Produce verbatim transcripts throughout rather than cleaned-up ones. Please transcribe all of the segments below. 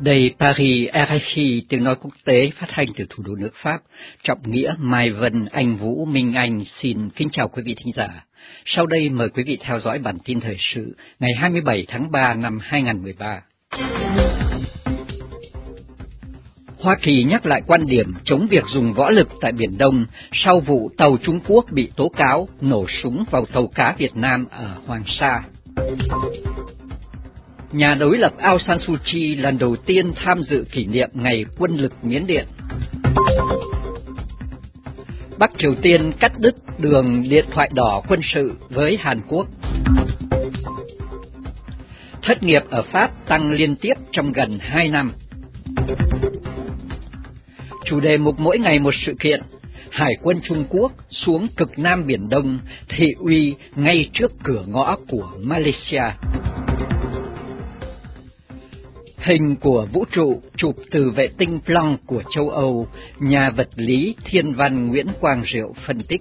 Đây Paris, rờ ép i tiếng nói quốc tế phát hành từ thủ đô nước Pháp. Trọng Nghĩa, Mai Vân, Anh Vũ, Minh Anh xin kính chào quý vị thính giả. Sau đây mời quý vị theo dõi bản tin thời sự ngày hai mươi bảy tháng ba năm hai nghìn không trăm mười ba. Hoa Kỳ nhắc lại quan điểm chống việc dùng võ lực tại Biển Đông sau vụ tàu Trung Quốc bị tố cáo nổ súng vào tàu cá Việt Nam ở Hoàng Sa. Nhà đối lập Aung San Suu Kyi lần đầu tiên tham dự kỷ niệm Ngày Quân lực Miến Điện. Bắc Triều Tiên cắt đứt đường điện thoại đỏ quân sự với Hàn Quốc. Thất nghiệp ở Pháp tăng liên tiếp trong gần hai năm. Chủ đề mục mỗi ngày một sự kiện, Hải quân Trung Quốc xuống cực Nam Biển Đông, thị uy ngay trước cửa ngõ của Malaysia. Hình của vũ trụ chụp từ vệ tinh Planck của châu Âu, nhà vật lý thiên văn Nguyễn Quang Diệu phân tích.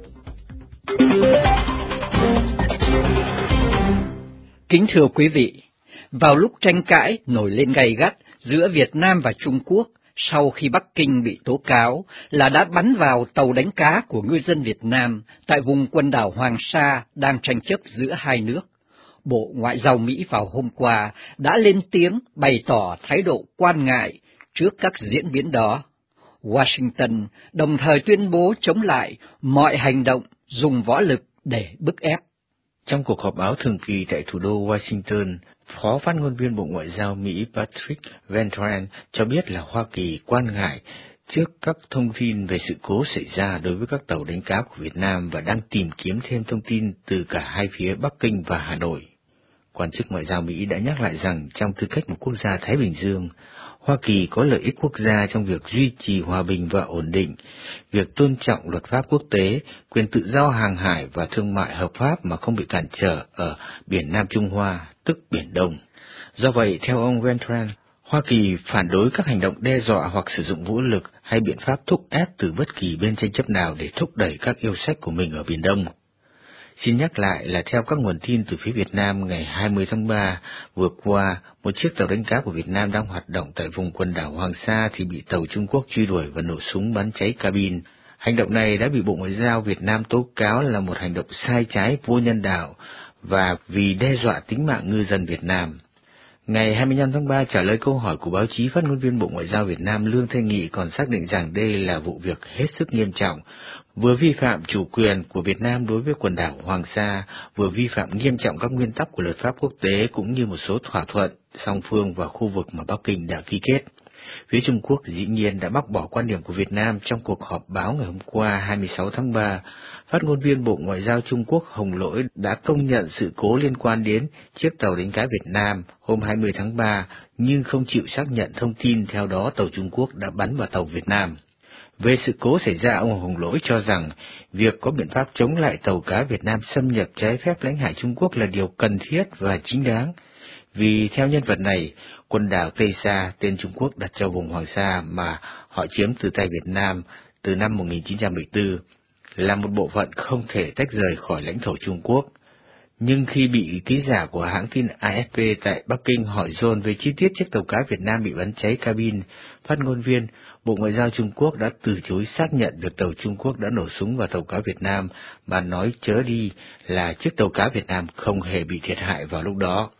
Kính thưa quý vị, vào lúc tranh cãi nổi lên gay gắt giữa Việt Nam và Trung Quốc, sau khi Bắc Kinh bị tố cáo là đã bắn vào tàu đánh cá của ngư dân Việt Nam tại vùng quần đảo Hoàng Sa đang tranh chấp giữa hai nước, Bộ Ngoại giao Mỹ vào hôm qua đã lên tiếng bày tỏ thái độ quan ngại trước các diễn biến đó. Washington đồng thời tuyên bố chống lại mọi hành động dùng võ lực để bức ép. Trong cuộc họp báo thường kỳ tại thủ đô Washington, Phó phát ngôn viên Bộ Ngoại giao Mỹ Patrick Ventrell cho biết là Hoa Kỳ quan ngại trước các thông tin về sự cố xảy ra đối với các tàu đánh cá của Việt Nam và đang tìm kiếm thêm thông tin từ cả hai phía Bắc Kinh và Hà Nội. Quan chức Ngoại giao Mỹ đã nhắc lại rằng trong tư cách một quốc gia Thái Bình Dương, Hoa Kỳ có lợi ích quốc gia trong việc duy trì hòa bình và ổn định, việc tôn trọng luật pháp quốc tế, quyền tự do hàng hải và thương mại hợp pháp mà không bị cản trở ở Biển Nam Trung Hoa, tức Biển Đông. Do vậy, theo ông Ventrell, Hoa Kỳ phản đối các hành động đe dọa hoặc sử dụng vũ lực hay biện pháp thúc ép từ bất kỳ bên tranh chấp nào để thúc đẩy các yêu sách của mình ở Biển Đông. Xin nhắc lại là theo các nguồn tin từ phía Việt Nam ngày hai mươi tháng ba vừa qua, một chiếc tàu đánh cá của Việt Nam đang hoạt động tại vùng quần đảo Hoàng Sa thì bị tàu Trung Quốc truy đuổi và nổ súng bắn cháy cabin. Hành động này đã bị Bộ Ngoại giao Việt Nam tố cáo là một hành động sai trái vô nhân đạo và vì đe dọa tính mạng ngư dân Việt Nam. Ngày hai mươi lăm tháng ba, trả lời câu hỏi của báo chí, phát ngôn viên Bộ Ngoại giao Việt Nam Lương Thanh Nghị còn xác định rằng đây là vụ việc hết sức nghiêm trọng, vừa vi phạm chủ quyền của Việt Nam đối với quần đảo Hoàng Sa, vừa vi phạm nghiêm trọng các nguyên tắc của luật pháp quốc tế cũng như một số thỏa thuận song phương và khu vực mà Bắc Kinh đã ký kết. Phía Trung Quốc dĩ nhiên đã bác bỏ quan điểm của Việt Nam trong cuộc họp báo ngày hôm qua hai mươi sáu tháng ba. Phát ngôn viên Bộ Ngoại giao Trung Quốc Hồng Lỗi đã công nhận sự cố liên quan đến chiếc tàu đánh cá Việt Nam hôm hai mươi tháng ba, nhưng không chịu xác nhận thông tin theo đó tàu Trung Quốc đã bắn vào tàu Việt Nam. Về sự cố xảy ra, ông Hồng Lỗi cho rằng việc có biện pháp chống lại tàu cá Việt Nam xâm nhập trái phép lãnh hải Trung Quốc là điều cần thiết và chính đáng. Vì theo nhân vật này, quần đảo Tây Sa, tên Trung Quốc đặt cho vùng Hoàng Sa mà họ chiếm từ tay Việt Nam từ năm một nghìn chín trăm bảy mươi tư, là một bộ phận không thể tách rời khỏi lãnh thổ Trung Quốc. Nhưng khi bị ký giả của hãng tin a ép pê tại Bắc Kinh hỏi dồn về chi tiết chiếc tàu cá Việt Nam bị bắn cháy cabin, phát ngôn viên Bộ Ngoại giao Trung Quốc đã từ chối xác nhận được tàu Trung Quốc đã nổ súng vào tàu cá Việt Nam, mà nói chớ đi là chiếc tàu cá Việt Nam không hề bị thiệt hại vào lúc đó.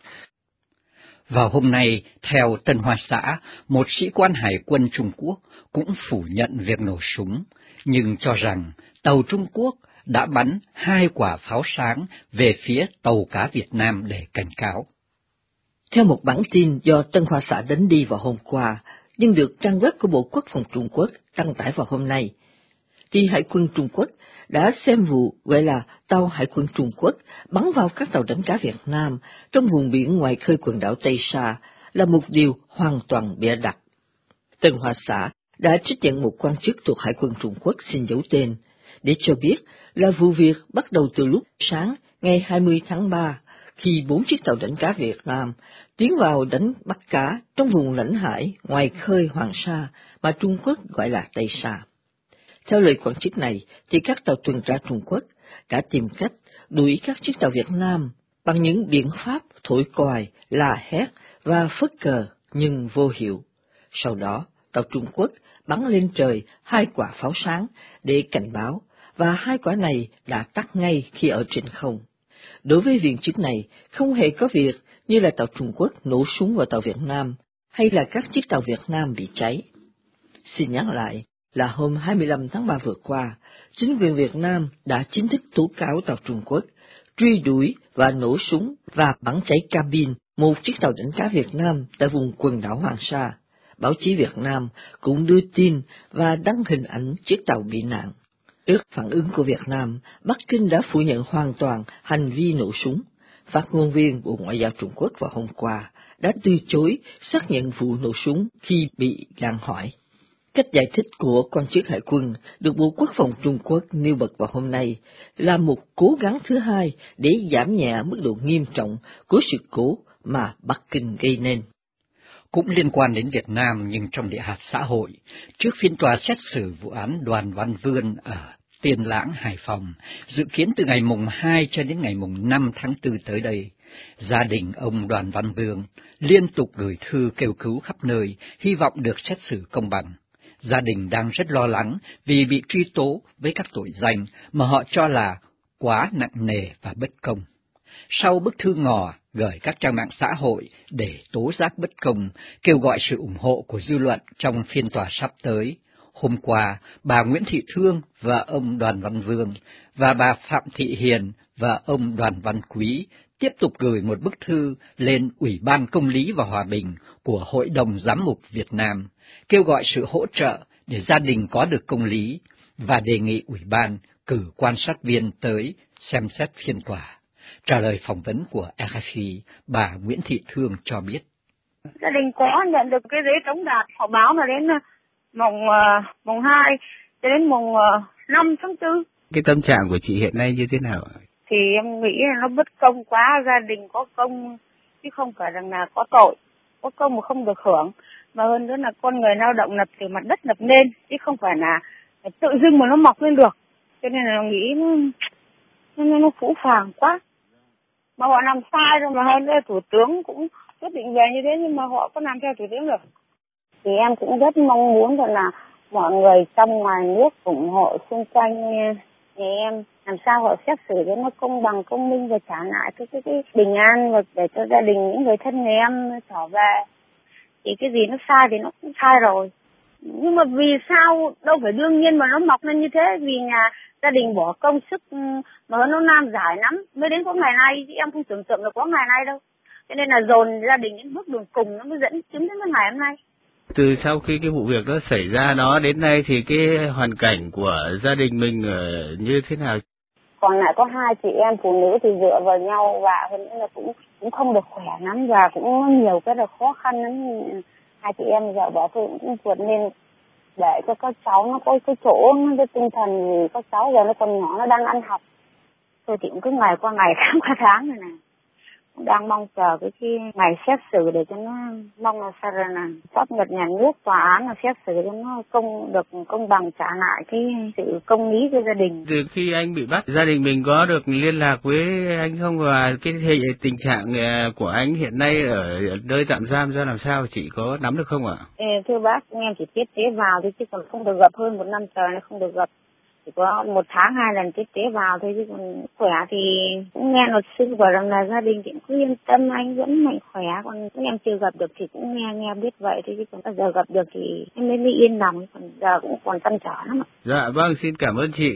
Vào hôm nay, theo Tân Hoa Xã, một sĩ quan Hải quân Trung Quốc cũng phủ nhận việc nổ súng, nhưng cho rằng tàu Trung Quốc đã bắn hai quả pháo sáng về phía tàu cá Việt Nam để cảnh cáo. Theo một bản tin do Tân Hoa Xã đánh đi vào hôm qua, nhưng được trang web của Bộ Quốc phòng Trung Quốc đăng tải vào hôm nay, thì Hải quân Trung Quốc đã xem vụ gọi là tàu Hải quân Trung Quốc bắn vào các tàu đánh cá Việt Nam trong vùng biển ngoài khơi quần đảo Tây Sa là một điều hoàn toàn bịa đặt. Tân Hoa Xã đã trích dẫn một quan chức thuộc Hải quân Trung Quốc xin giấu tên, để cho biết là vụ việc bắt đầu từ lúc sáng ngày hai mươi tháng ba, khi bốn chiếc tàu đánh cá Việt Nam tiến vào đánh bắt cá trong vùng lãnh hải ngoài khơi Hoàng Sa mà Trung Quốc gọi là Tây Sa. Theo lời quan chức này, thì các tàu tuần tra Trung Quốc đã tìm cách đuổi các chiếc tàu Việt Nam bằng những biện pháp thổi còi, la hét và phất cờ. nhưng vô hiệu. Sau đó, tàu Trung Quốc bắn lên trời hai quả pháo sáng để cảnh báo, và hai quả này đã tắt ngay khi ở trên không. Đối với viên chức này, không hề có việc như là tàu Trung Quốc nổ súng vào tàu Việt Nam, hay là các chiếc tàu Việt Nam bị cháy. Xin nhắc lại là hôm hai mươi lăm tháng ba vừa qua, chính quyền Việt Nam đã chính thức tố cáo tàu Trung Quốc truy đuổi và nổ súng và bắn cháy cabin một chiếc tàu đánh cá Việt Nam tại vùng quần đảo Hoàng Sa. Báo chí Việt Nam cũng đưa tin và đăng hình ảnh chiếc tàu bị nạn. Trước phản ứng của Việt Nam, Bắc Kinh đã phủ nhận hoàn toàn hành vi nổ súng. Phát ngôn viên Bộ Ngoại giao Trung Quốc vào hôm qua đã từ chối xác nhận vụ nổ súng khi bị gặng hỏi. Cách giải thích của quan chức hải quân được Bộ Quốc phòng Trung Quốc nêu bật vào hôm nay là một cố gắng thứ hai để giảm nhẹ mức độ nghiêm trọng của sự cố mà Bắc Kinh gây nên. Cũng liên quan đến Việt Nam nhưng trong địa hạt xã hội, trước phiên tòa xét xử vụ án Đoàn Văn Vươn ở Tiên Lãng, Hải Phòng, dự kiến từ ngày mùng hai cho đến ngày mùng năm tháng tư tới đây, gia đình ông Đoàn Văn Vươn liên tục gửi thư kêu cứu khắp nơi, hy vọng được xét xử công bằng. Gia đình đang rất lo lắng vì bị truy tố với các tội danh mà họ cho là quá nặng nề và bất công. Sau bức thư ngỏ gửi các trang mạng xã hội để tố giác bất công, kêu gọi sự ủng hộ của dư luận trong phiên tòa sắp tới, hôm qua, bà Nguyễn Thị Thương và ông Đoàn Văn Vươn và bà Phạm Thị Hiền và ông Đoàn Văn Quý tiếp tục gửi một bức thư lên Ủy ban Công lý và Hòa bình của Hội đồng Giám mục Việt Nam, kêu gọi sự hỗ trợ để gia đình có được công lý và đề nghị Ủy ban cử quan sát viên tới xem xét phiên tòa. Trả lời phỏng vấn của rờ ép i, bà Nguyễn Thị Thương cho biết. Gia đình có nhận được cái giấy tống đạt họp báo là đến mùng uh, mùng hai cho đến mùng uh, năm tháng tư. Cái tâm trạng của chị hiện nay như thế nào? Thì em nghĩ là nó bất công quá, gia đình có công chứ không phải rằng là có tội, có công mà không được hưởng, mà hơn nữa là con người lao động lập từ mặt đất lập nên chứ không phải là tự dưng mà nó mọc lên được, cho nên là nghĩ nó nó, nó phũ phàng quá. Mà họ làm sai rồi, mà hơn nữa thủ tướng cũng quyết định về như thế, nhưng mà họ có làm theo thủ tướng được. Thì em cũng rất mong muốn rằng là mọi người trong ngoài nước ủng hộ xung quanh nhà em, làm sao họ xét xử cho nó công bằng, công minh và trả lại cái, cái, cái bình an và để cho gia đình những người thân nhà em trở về. Thì cái gì nó sai thì nó cũng sai rồi. Nhưng mà vì sao đâu phải đương nhiên mà nó mọc lên như thế, vì nhà gia đình bỏ công sức mà nó nam giải lắm mới đến có ngày nay, chứ em không tưởng tượng là có ngày nay đâu. Cho nên là dồn gia đình đến bước đường cùng nó mới dẫn chứng đến cái ngày hôm nay. Từ sau khi cái vụ việc đó xảy ra đó đến nay thì cái hoàn cảnh của gia đình mình như thế nào? Còn lại có hai chị em phụ nữ thì dựa vào nhau và hơn nữa là cũng cũng không được khỏe lắm và cũng nhiều cái là khó khăn lắm. Hai chị em giờ bỏ tôi cũng vượt lên để cho các cháu nó có cái chỗ, nó cái tinh thần, vì các cháu giờ nó còn nhỏ, nó đang ăn học. Tôi thì cũng cứ ngày qua ngày, tháng qua tháng này này. Cũng đang mong chờ cái, cái ngày xét xử để cho nó, mong là sao là pháp luật nhà nước, tòa án là xét xử cho nó công được công bằng, trả lại cái sự công lý cho gia đình. Từ khi anh bị bắt, gia đình mình có được liên lạc với anh không, và cái tình trạng của anh hiện nay ở nơi tạm giam ra làm sao, chị có nắm được không ạ? Ê, thưa bác, em chỉ tiếp tế vào thôi chứ còn không được gặp, hơn một năm trời nó không được gặp. Chỉ có một tháng hai lần tiếp tế vào thôi, chứ còn khỏe thì cũng nghe luật sư bảo rằng là gia đình cũng cứ yên tâm, anh vẫn mạnh khỏe, còn em chưa gặp được thì cũng nghe nghe biết vậy thôi, chứ còn bây giờ gặp được thì em mới, mới yên lòng, còn giờ cũng còn trăn trở lắm ạ. Dạ vâng, xin cảm ơn chị.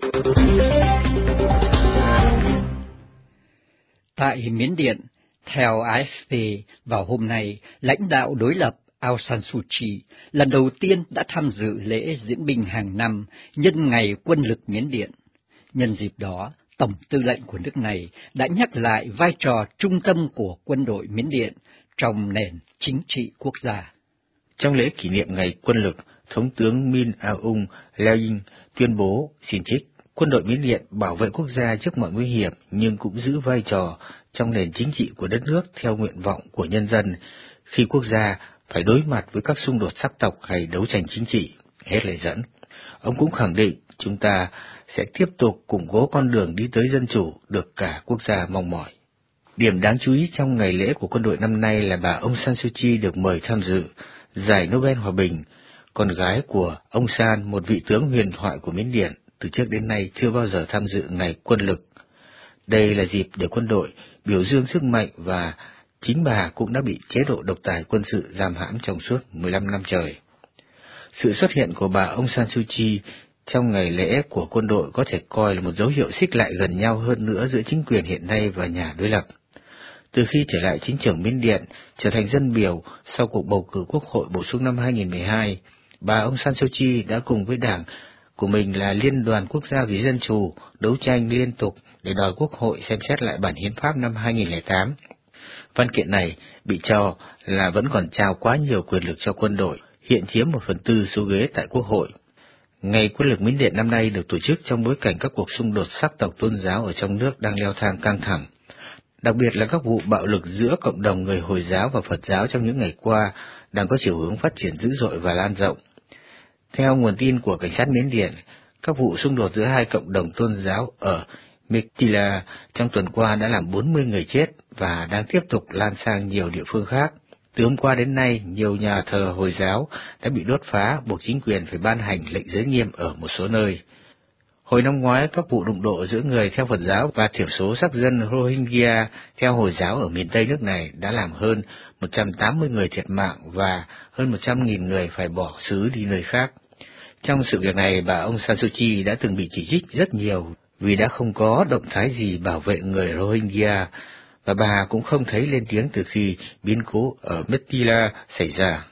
Tại Miến Điện, theo a ép pê, vào hôm nay, lãnh đạo đối lập Aung San Suu Kyi lần đầu tiên đã tham dự lễ diễu binh hàng năm nhân ngày quân lực Miến Điện. Nhân dịp đó, Tổng tư lệnh của nước này đã nhắc lại vai trò trung tâm của quân đội Miến Điện trong nền chính trị quốc gia. Trong lễ kỷ niệm ngày quân lực, Thống tướng Min Aung Hlaing tuyên bố, xin trích, quân đội Miến Điện bảo vệ quốc gia trước mọi nguy hiểm nhưng cũng giữ vai trò trong nền chính trị của đất nước theo nguyện vọng của nhân dân khi quốc gia phải đối mặt với các xung đột sắc tộc hay đấu tranh chính trị. Hết lời dẫn. Ông cũng khẳng định chúng ta sẽ tiếp tục củng cố con đường đi tới dân chủ được cả quốc gia mong mỏi. Điểm đáng chú ý trong ngày lễ của quân đội năm nay là bà Aung San Suu Kyi được mời tham dự giải Nobel Hòa bình. Con gái của ông San, một vị tướng huyền thoại của Miến Điện, từ trước đến nay chưa bao giờ tham dự ngày quân lực. Đây là dịp để quân đội biểu dương sức mạnh, và chính bà cũng đã bị chế độ độc tài quân sự giam hãm trong suốt mười lăm năm trời. Sự xuất hiện của bà Aung San Suu Kyi trong ngày lễ của quân đội có thể coi là một dấu hiệu xích lại gần nhau hơn nữa giữa chính quyền hiện nay và nhà đối lập. Từ khi trở lại chính trường Miến Điện, trở thành dân biểu sau cuộc bầu cử quốc hội bổ sung năm hai nghìn không trăm mười hai, bà Aung San Suu Kyi đã cùng với đảng của mình là Liên đoàn Quốc gia vì Dân chủ đấu tranh liên tục để đòi Quốc hội xem xét lại bản hiến pháp năm hai nghìn không trăm lẻ tám. Văn kiện này bị cho là vẫn còn trao quá nhiều quyền lực cho quân đội, hiện chiếm một phần tư số ghế tại Quốc hội. Ngày quân lực Miến Điện năm nay được tổ chức trong bối cảnh các cuộc xung đột sắc tộc tôn giáo ở trong nước đang leo thang căng thẳng. Đặc biệt là các vụ bạo lực giữa cộng đồng người Hồi giáo và Phật giáo trong những ngày qua đang có chiều hướng phát triển dữ dội và lan rộng. Theo nguồn tin của cảnh sát Miến Điện, các vụ xung đột giữa hai cộng đồng tôn giáo ở Mekhtila trong tuần qua đã làm bốn mươi người chết và đang tiếp tục lan sang nhiều địa phương khác. Từ hôm qua đến nay, nhiều nhà thờ Hồi giáo đã bị đốt phá, buộc chính quyền phải ban hành lệnh giới nghiêm ở một số nơi. Hồi năm ngoái, các vụ đụng độ giữa người theo Phật giáo và thiểu số sắc dân Rohingya theo Hồi giáo ở miền Tây nước này đã làm hơn một trăm tám mươi người thiệt mạng và hơn một trăm nghìn người phải bỏ xứ đi nơi khác. Trong sự việc này, bà Aung San Suu Kyi đã từng bị chỉ trích rất nhiều vì đã không có động thái gì bảo vệ người Rohingya, và bà cũng không thấy lên tiếng từ khi biến cố ở Mekhtila xảy ra.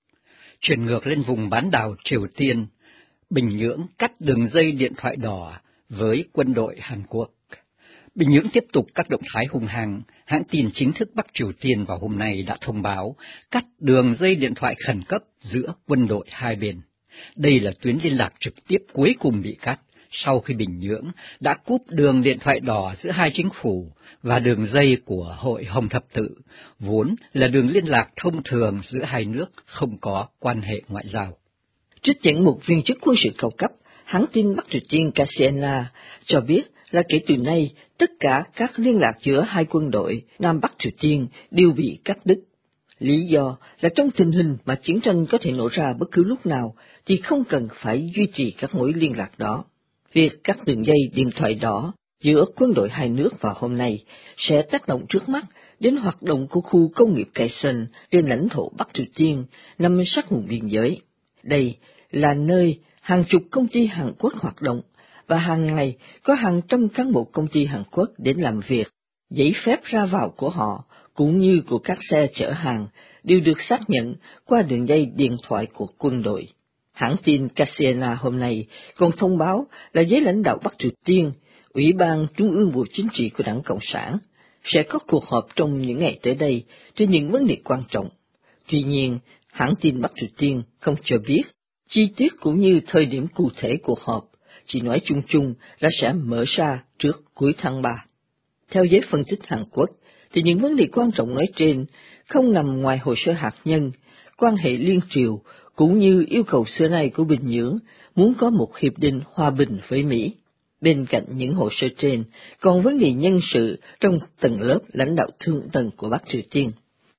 Chuyển ngược lên vùng bán đảo Triều Tiên, Bình Nhưỡng cắt đường dây điện thoại đỏ với quân đội Hàn Quốc. Bình Nhưỡng tiếp tục các động thái hung hăng. Hãng tin chính thức Bắc Triều Tiên vào hôm nay đã thông báo cắt đường dây điện thoại khẩn cấp giữa quân đội hai bên. Đây là tuyến liên lạc trực tiếp cuối cùng bị cắt sau khi Bình Nhưỡng đã cúp đường điện thoại đỏ giữa hai chính phủ và đường dây của Hội Hồng Thập Tự, vốn là đường liên lạc thông thường giữa hai nước không có quan hệ ngoại giao. Trích dẫn một viên chức quân sự cao cấp, hãng tin Bắc Triều Tiên K C N A cho biết là kể từ nay, tất cả các liên lạc giữa hai quân đội Nam Bắc Triều Tiên đều bị cắt đứt. Lý do là trong tình hình mà chiến tranh có thể nổ ra bất cứ lúc nào thì không cần phải duy trì các mối liên lạc đó. Việc cắt đường dây điện thoại đỏ giữa quân đội hai nước vào hôm nay sẽ tác động trước mắt đến hoạt động của khu công nghiệp Kaesong trên lãnh thổ Bắc Triều Tiên nằm sát vùng biên giới. Đây là nơi hàng chục công ty Hàn Quốc hoạt động, và hàng ngày có hàng trăm cán bộ công ty Hàn Quốc đến làm việc. Giấy phép ra vào của họ, cũng như của các xe chở hàng, đều được xác nhận qua đường dây điện thoại của quân đội. Hãng tin K C N A hôm nay còn thông báo là giới lãnh đạo Bắc Triều Tiên, Ủy ban Trung ương Bộ Chính trị của Đảng Cộng sản, sẽ có cuộc họp trong những ngày tới đây trên những vấn đề quan trọng. Tuy nhiên, hãng tin Bắc Triều Tiên không cho biết chi tiết cũng như thời điểm cụ thể cuộc họp, chỉ nói chung chung là sẽ mở ra trước cuối tháng ba. Theo giới phân tích Hàn Quốc, thì những vấn đề quan trọng nói trên không nằm ngoài hồ sơ hạt nhân, quan hệ liên triều, cũng như yêu cầu xưa nay của Bình Nhưỡng muốn có một hiệp định hòa bình với Mỹ. Bên cạnh những hồ sơ trên, còn vấn đề nhân sự trong tầng lớp lãnh đạo thượng tầng của Bắc Triều Tiên.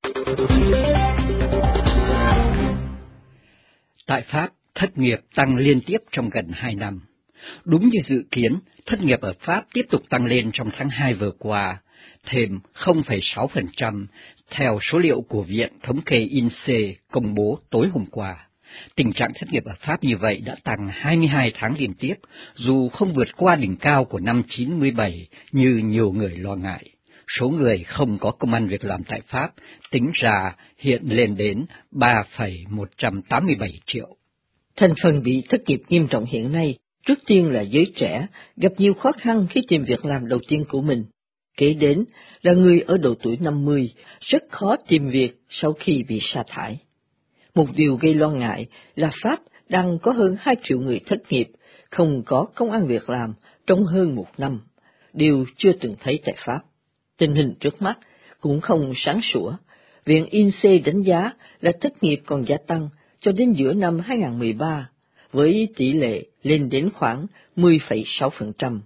Tại Pháp, thất nghiệp tăng liên tiếp trong gần hai năm. Đúng như dự kiến, thất nghiệp ở Pháp tiếp tục tăng lên trong tháng hai vừa qua, thêm không phẩy sáu phần trăm theo số liệu của Viện Thống kê I N S E E công bố tối hôm qua. Tình trạng thất nghiệp ở Pháp như vậy đã tăng hai mươi hai tháng liên tiếp, dù không vượt qua đỉnh cao của năm chín mươi bảy như nhiều người lo ngại. Số người không có công ăn việc làm tại Pháp tính ra hiện lên đến ba phẩy một trăm tám mươi bảy triệu. Thành phần bị thất nghiệp nghiêm trọng hiện nay, trước tiên là giới trẻ, gặp nhiều khó khăn khi tìm việc làm đầu tiên của mình. Kế đến là người ở độ tuổi năm mươi, rất khó tìm việc sau khi bị sa thải. Một điều gây lo ngại là Pháp đang có hơn hai triệu người thất nghiệp, không có công ăn việc làm trong hơn một năm, điều chưa từng thấy tại Pháp. Tình hình trước mắt cũng không sáng sủa. Viện I N S E E đánh giá là thất nghiệp còn gia tăng cho đến giữa năm hai không một ba, với tỷ lệ lên đến khoảng mười phẩy sáu phần trăm,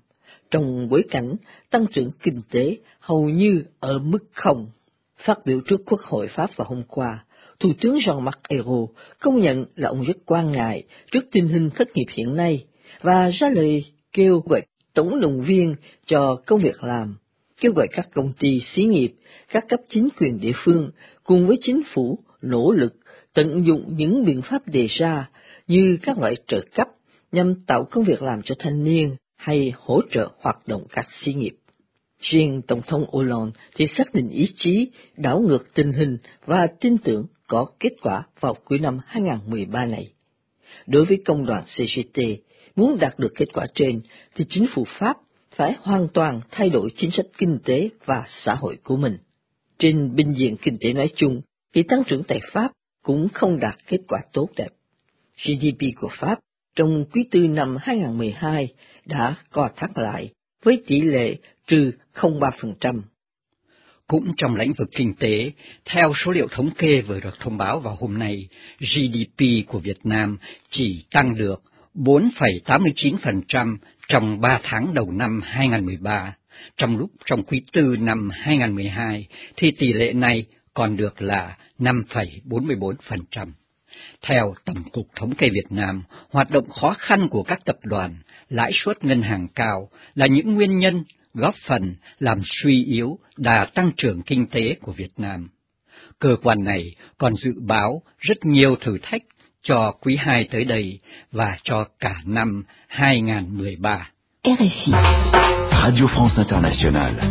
trong bối cảnh tăng trưởng kinh tế hầu như ở mức không. Phát biểu trước Quốc hội Pháp vào hôm qua, Thủ tướng Jean-Marc Ayrault công nhận là ông rất quan ngại trước tình hình thất nghiệp hiện nay và ra lời kêu gọi tổng động viên cho công việc làm, kêu gọi các công ty xí nghiệp, các cấp chính quyền địa phương cùng với chính phủ nỗ lực tận dụng những biện pháp đề ra như các loại trợ cấp nhằm tạo công việc làm cho thanh niên hay hỗ trợ hoạt động các xí nghiệp. Riêng Tổng thống Hollande thì xác định ý chí đảo ngược tình hình và tin tưởng có kết quả vào cuối năm hai không một ba này. Đối với công đoàn xê giê tê, muốn đạt được kết quả trên thì chính phủ Pháp phải hoàn toàn thay đổi chính sách kinh tế và xã hội của mình. Trên bình diện kinh tế nói chung thì tăng trưởng tại Pháp cũng không đạt kết quả tốt đẹp. giê đê pê của Pháp trong quý tư năm hai không một hai đã co thắt lại với tỷ lệ trừ không phẩy ba phần trăm. Cũng trong lĩnh vực kinh tế, theo số liệu thống kê vừa được thông báo vào hôm nay, giê đê pê của Việt Nam chỉ tăng được bốn phẩy tám mươi chín phần trăm trong ba tháng đầu năm hai không một ba, trong lúc trong quý tư năm hai không một hai thì tỷ lệ này còn được là năm phẩy bốn mươi bốn phần trăm. Theo Tổng cục Thống kê Việt Nam, hoạt động khó khăn của các tập đoàn, lãi suất ngân hàng cao là những nguyên nhân góp phần làm suy yếu đà tăng trưởng kinh tế của Việt Nam. Cơ quan này còn dự báo rất nhiều thử thách cho quý hai tới đây và cho cả năm hai không một ba. rờ ép i Radio France Internationale.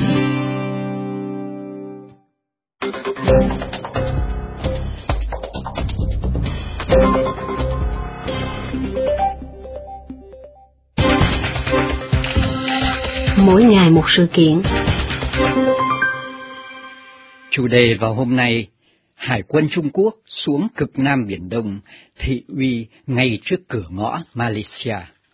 Mỗi ngày một sự kiện. Chủ đề vào hôm nay, Hải quân Trung Quốc xuống cực Nam Biển Đông, thị uy ngay trước cửa ngõ Malaysia.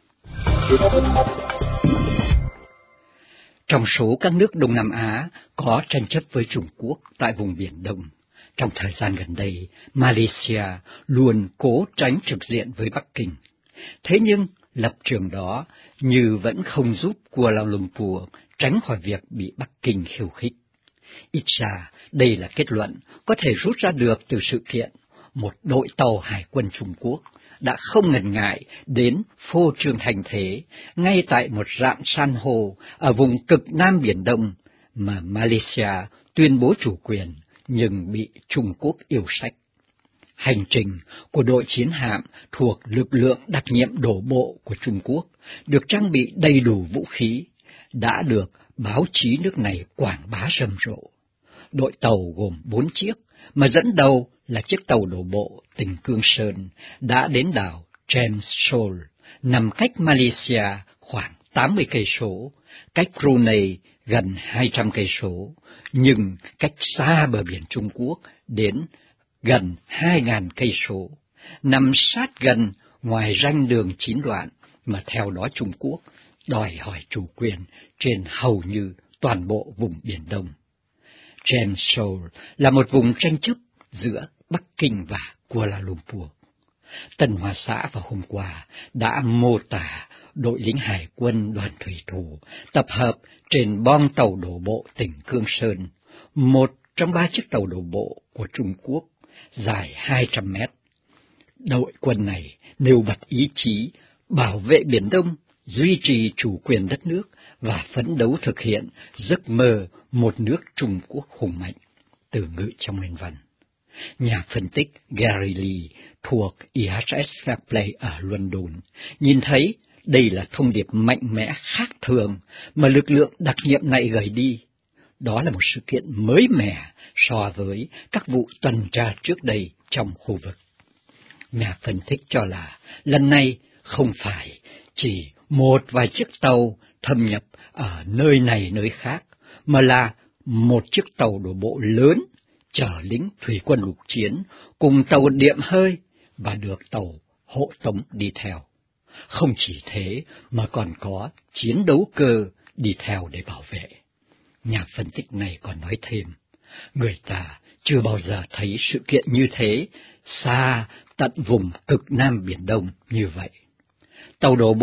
Trong số các nước Đông Nam Á có tranh chấp với Trung Quốc tại vùng Biển Đông, trong thời gian gần đây, Malaysia luôn cố tránh trực diện với Bắc Kinh. Thế nhưng, lập trường đó như vẫn không giúp Kuala Lumpur tránh khỏi việc bị Bắc Kinh khiêu khích. Ít ra, đây là kết luận có thể rút ra được từ sự kiện một đội tàu Hải quân Trung Quốc đã không ngần ngại đến phô trương thành thế ngay tại một rạn san hô ở vùng cực Nam Biển Đông mà Malaysia tuyên bố chủ quyền nhưng bị Trung Quốc yêu sách. Hành trình của đội chiến hạm thuộc lực lượng đặc nhiệm đổ bộ của Trung Quốc được trang bị đầy đủ vũ khí, đã được báo chí nước này quảng bá rầm rộ. Đội tàu gồm bốn chiếc, mà dẫn đầu là chiếc tàu đổ bộ tỉnh Cương Sơn đã đến đảo James Shoal, nằm cách Malaysia khoảng tám mươi cây số, cách Brunei gần hai trăm cây số, nhưng cách xa bờ biển Trung Quốc đến gần hai nghìn cây số, nằm sát gần ngoài ranh đường chín đoạn mà theo đó Trung Quốc đòi hỏi chủ quyền trên hầu như toàn bộ vùng Biển Đông. James Shoal là một vùng tranh chấp giữa Bắc Kinh và Kuala Lumpur. Tân Hoa Xã vào hôm qua đã mô tả đội lính hải quân đoàn thủy thủ tập hợp trên bong tàu đổ bộ tỉnh Cương Sơn, một trong ba chiếc tàu đổ bộ của Trung Quốc dài hai trăm mét. Đội quân này nêu bật ý chí bảo vệ Biển Đông, duy trì chủ quyền đất nước và phấn đấu thực hiện giấc mơ một nước Trung Quốc hùng mạnh. Từ ngữ trong nguyên văn. Nhà phân tích Gary Lee thuộc i hát ét Fairplay ở London nhìn thấy đây là thông điệp mạnh mẽ khác thường mà lực lượng đặc nhiệm này gửi đi. Đó là một sự kiện mới mẻ so với các vụ tuần tra trước đây trong khu vực. Nhà phân tích cho là lần này không phải chỉ một vài chiếc tàu thâm nhập ở nơi này nơi khác, mà là một chiếc tàu đổ bộ lớn chở lính thủy quân lục chiến cùng tàu điện hơi và được tàu hộ tống đi theo. Không chỉ thế mà còn có chiến đấu cơ đi theo để bảo vệ. Nhà phân tích này còn nói thêm, người ta chưa bao giờ thấy sự kiện như thế xa tận vùng cực Nam Biển Đông như vậy. Tàu đổ bộ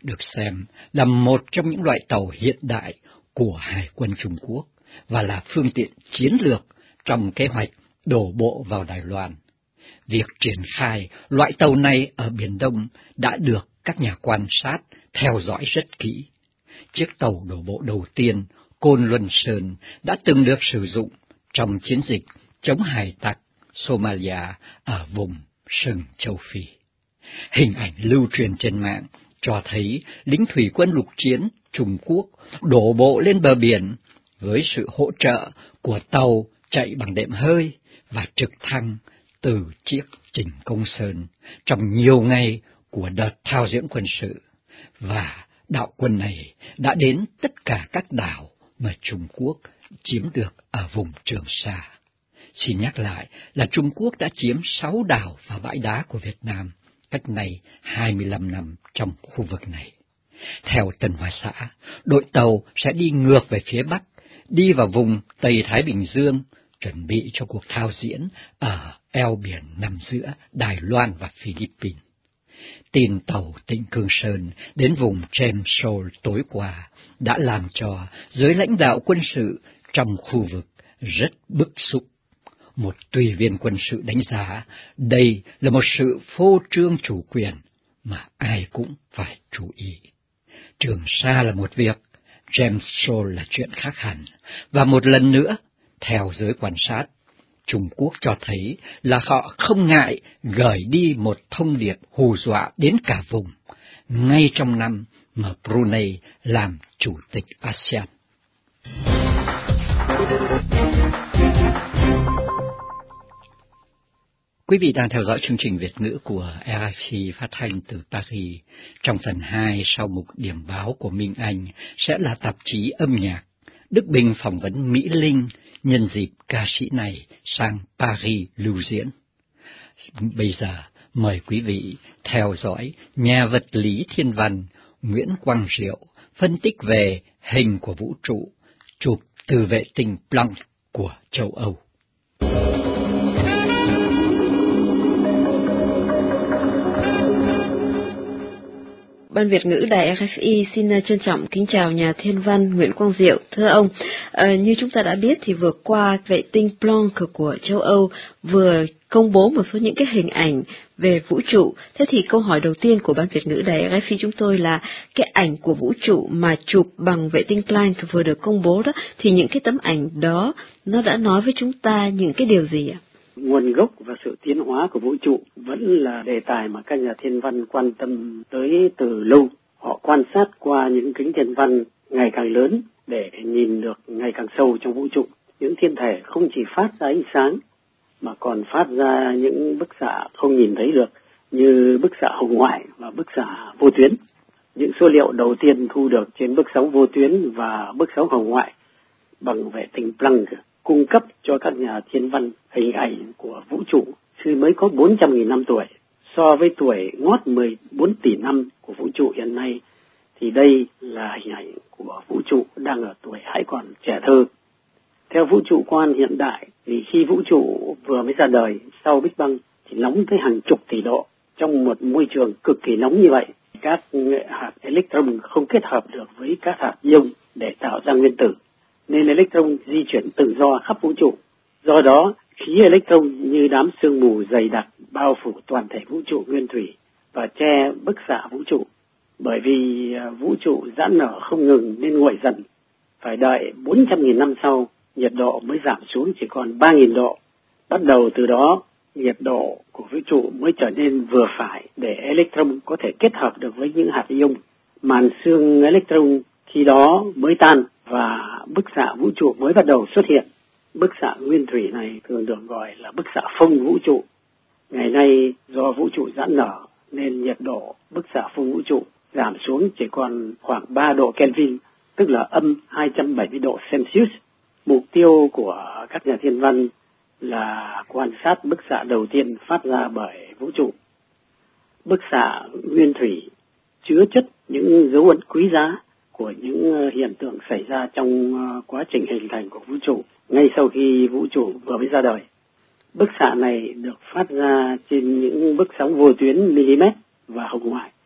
được xem là một trong những loại tàu hiện đại của Hải quân Trung Quốc và là phương tiện chiến lược trong kế hoạch đổ bộ vào Đài Loan. Việc triển khai loại tàu này ở Biển Đông đã được các nhà quan sát theo dõi rất kỹ. Chiếc tàu đổ bộ đầu tiên, Côn Luân Sơn, đã từng được sử dụng trong chiến dịch chống hải tặc Somalia ở vùng Sừng Châu Phi. Hình ảnh lưu truyền trên mạng cho thấy lính thủy quân lục chiến Trung Quốc đổ bộ lên bờ biển với sự hỗ trợ của tàu chạy bằng đệm hơi và trực thăng từ chiếc Trình Công Sơn trong nhiều ngày của đợt thao diễn quân sự, và đạo quân này đã đến tất cả các đảo mà Trung Quốc chiếm được ở vùng Trường Sa. Xin nhắc lại là Trung Quốc đã chiếm sáu đảo và bãi đá của Việt Nam cách nay hai mươi lăm năm trong khu vực này. Theo Tân Hoa Xã, đội tàu sẽ đi ngược về phía Bắc, đi vào vùng Tây Thái Bình Dương, chuẩn bị cho cuộc thao diễn ở eo biển nằm giữa Đài Loan và Philippines. Tin tàu Tịnh Cương Sơn đến vùng James Shoal tối qua đã làm cho giới lãnh đạo quân sự trong khu vực rất bức xúc. Một tùy viên quân sự đánh giá đây là một sự phô trương chủ quyền mà ai cũng phải chú ý. Trường Sa là một việc, James Shoal là chuyện khác hẳn, và một lần nữa, theo giới quan sát, Trung Quốc cho thấy là họ không ngại gửi đi một thông điệp hù dọa đến cả vùng, ngay trong năm mà Brunei làm chủ tịch a sê an. Quý vị đang theo dõi chương trình Việt ngữ của rờ ép i phát thanh từ Paris. Trong phần hai sau mục điểm báo của Minh Anh sẽ là tạp chí âm nhạc. Đức Bình phỏng vấn Mỹ Linh nhân dịp ca sĩ này sang Paris lưu diễn. Bây giờ mời quý vị theo dõi nhà vật lý thiên văn Nguyễn Quang Diệu phân tích về hình của vũ trụ chụp từ vệ tinh Planck của châu Âu. Ban Việt ngữ Đài rờ ép i xin trân trọng kính chào nhà thiên văn Nguyễn Quang Diệu. Thưa ông, à, như chúng ta đã biết thì vừa qua vệ tinh Planck của châu Âu vừa công bố một số những cái hình ảnh về vũ trụ. Thế thì câu hỏi đầu tiên của Ban Việt ngữ Đài rờ ép i chúng tôi là cái ảnh của vũ trụ mà chụp bằng vệ tinh Planck vừa được công bố đó, thì những cái tấm ảnh đó nó đã nói với chúng ta những cái điều gì ạ? Nguồn gốc và sự tiến hóa của vũ trụ vẫn là đề tài mà các nhà thiên văn quan tâm tới từ lâu. Họ quan sát qua những kính thiên văn ngày càng lớn để nhìn được ngày càng sâu trong vũ trụ. Những thiên thể không chỉ phát ra ánh sáng mà còn phát ra những bức xạ không nhìn thấy được, như bức xạ hồng ngoại và bức xạ vô tuyến. Những số liệu đầu tiên thu được trên bức sóng vô tuyến và bức sóng hồng ngoại bằng vệ tinh Planck cung cấp cho các nhà thiên văn hình ảnh của vũ trụ khi mới có bốn trăm nghìn năm tuổi. So với tuổi ngót mười bốn tỷ năm của vũ trụ hiện nay, thì đây là hình ảnh của vũ trụ đang ở tuổi hãy còn trẻ thơ. Theo vũ trụ quan hiện đại, thì khi vũ trụ vừa mới ra đời sau Big Bang thì nóng tới hàng chục tỷ độ. Trong một môi trường cực kỳ nóng như vậy, các hạt electron không kết hợp được với các hạt ion để tạo ra nguyên tử, nên electron di chuyển tự do khắp vũ trụ. Do đó, khí electron như đám sương mù dày đặc bao phủ toàn thể vũ trụ nguyên thủy và che bức xạ vũ trụ. Bởi vì vũ trụ giãn nở không ngừng nên nguội dần. Phải đợi bốn trăm nghìn năm sau, nhiệt độ mới giảm xuống chỉ còn ba nghìn độ. Bắt đầu từ đó, nhiệt độ của vũ trụ mới trở nên vừa phải để electron có thể kết hợp được với những hạt ion. Màn sương electron khi đó mới tan và bức xạ vũ trụ mới bắt đầu xuất hiện. Bức xạ nguyên thủy này thường được gọi là bức xạ phông vũ trụ. Ngày nay do vũ trụ giãn nở nên nhiệt độ bức xạ phông vũ trụ giảm xuống chỉ còn khoảng ba độ Kelvin, tức là âm hai trăm bảy mươi độ Celsius. Mục tiêu của các nhà thiên văn là quan sát bức xạ đầu tiên phát ra bởi vũ trụ. Bức xạ nguyên thủy chứa chất những dấu ấn quý giá của những hiện tượng xảy ra trong quá trình hình thành của vũ trụ ngay sau khi vũ trụ vừa mới ra đời. Bức xạ này được phát ra trên những bức sóng vô tuyến mm và hồng ngoại,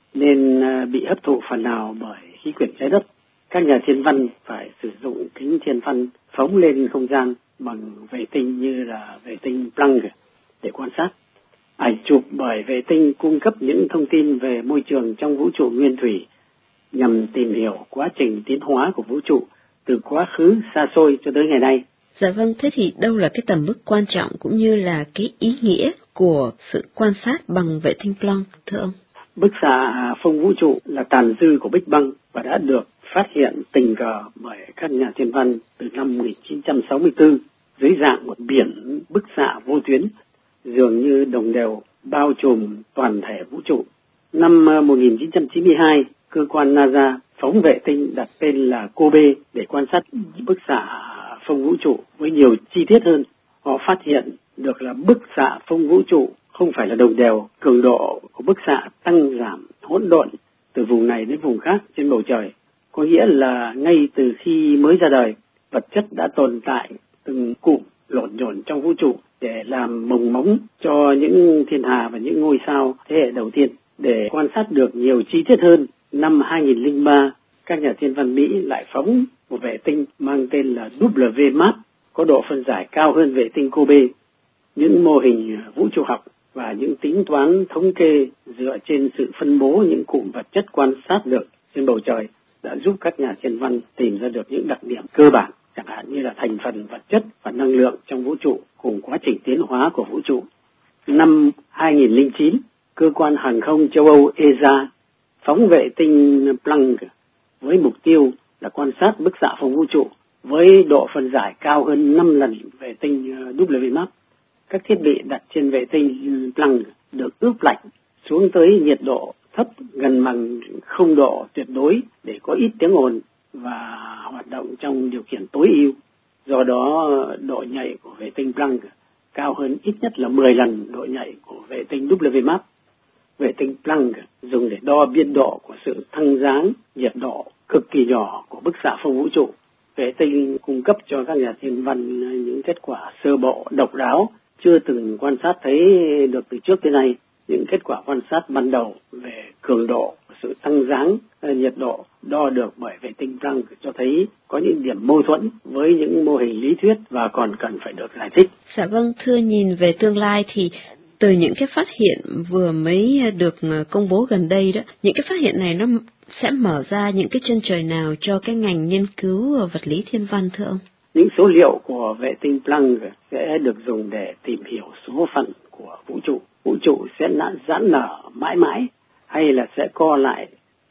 nên bị hấp thụ phần nào bởi khí quyển trái đất. Các nhà thiên văn phải sử dụng kính thiên văn phóng lên không gian bằng vệ tinh như là vệ tinh Planck để quan sát. Ảnh chụp bởi vệ tinh cung cấp những thông tin về môi trường trong vũ trụ nguyên thủy nhằm tìm hiểu quá trình tiến hóa của vũ trụ từ quá khứ xa xôi cho tới ngày nay. Dạ vâng, thế thì đâu là cái tầm mức quan trọng cũng như là cái ý nghĩa của sự quan sát bằng vệ tinh Planck, thưa ông? Bức xạ phông vũ trụ là tàn dư của Big Bang và đã được phát hiện tình cờ bởi các nhà thiên văn từ năm một nghìn chín trăm sáu mươi tư dưới dạng một biển bức xạ vô tuyến dường như đồng đều bao trùm toàn thể vũ trụ. Năm một nghìn chín trăm chín mươi hai, cơ quan NASA phóng vệ tinh đặt tên là Kobe để quan sát bức xạ phông vũ trụ với nhiều chi tiết hơn. Họ phát hiện được là bức xạ phông vũ trụ không phải là đồng đều, cường độ của bức xạ tăng giảm hỗn độn từ vùng này đến vùng khác trên bầu trời. Có nghĩa là ngay từ khi mới ra đời, vật chất đã tồn tại từng cụm lộn nhộn trong vũ trụ để làm mồng móng cho những thiên hà và những ngôi sao thế hệ đầu tiên. Để quan sát được nhiều chi tiết hơn, năm hai nghìn lẻ ba, các nhà thiên văn Mỹ lại phóng một vệ tinh mang tên là W map, có độ phân giải cao hơn vệ tinh Kobe. Những mô hình vũ trụ học và những tính toán thống kê dựa trên sự phân bố những cụm vật chất quan sát được trên bầu trời đã giúp các nhà thiên văn tìm ra được những đặc điểm cơ bản, chẳng hạn như là thành phần vật chất và năng lượng trong vũ trụ cùng quá trình tiến hóa của vũ trụ. Năm hai nghìn lẻ chín, cơ quan hàng không châu Âu e ét a phóng vệ tinh Planck với mục tiêu là quan sát bức xạ phông vũ trụ với độ phân giải cao hơn năm lần vệ tinh W map. Các thiết bị đặt trên vệ tinh Planck được ướp lạnh xuống tới nhiệt độ thấp gần bằng không độ tuyệt đối để có ít tiếng ồn và hoạt động trong điều kiện tối ưu. Do đó, độ nhạy của vệ tinh Planck cao hơn ít nhất là mười lần độ nhạy của vệ tinh W map. Vệ tinh Planck dùng để đo biên độ của sự thăng dáng nhiệt độ cực kỳ nhỏ của bức xạ phông vũ trụ. Vệ tinh cung cấp cho các nhà thiên văn những kết quả sơ bộ độc đáo chưa từng quan sát thấy được từ trước tới nay. Những kết quả quan sát ban đầu về cường độ và sự tăng dáng nhiệt độ đo được bởi vệ tinh Planck cho thấy có những điểm mâu thuẫn với những mô hình lý thuyết và còn cần phải được giải thích. Dạ vâng, thưa, nhìn về tương lai thì từ những cái phát hiện vừa mới được công bố gần đây đó, những cái phát hiện này nó sẽ mở ra những cái chân trời nào cho cái ngành nghiên cứu vật lý thiên văn, thưa ông? Những số liệu của vệ tinh Planck sẽ được dùng để tìm hiểu số phận của vũ trụ. Vũ trụ sẽ giãn nở mãi mãi hay là sẽ co lại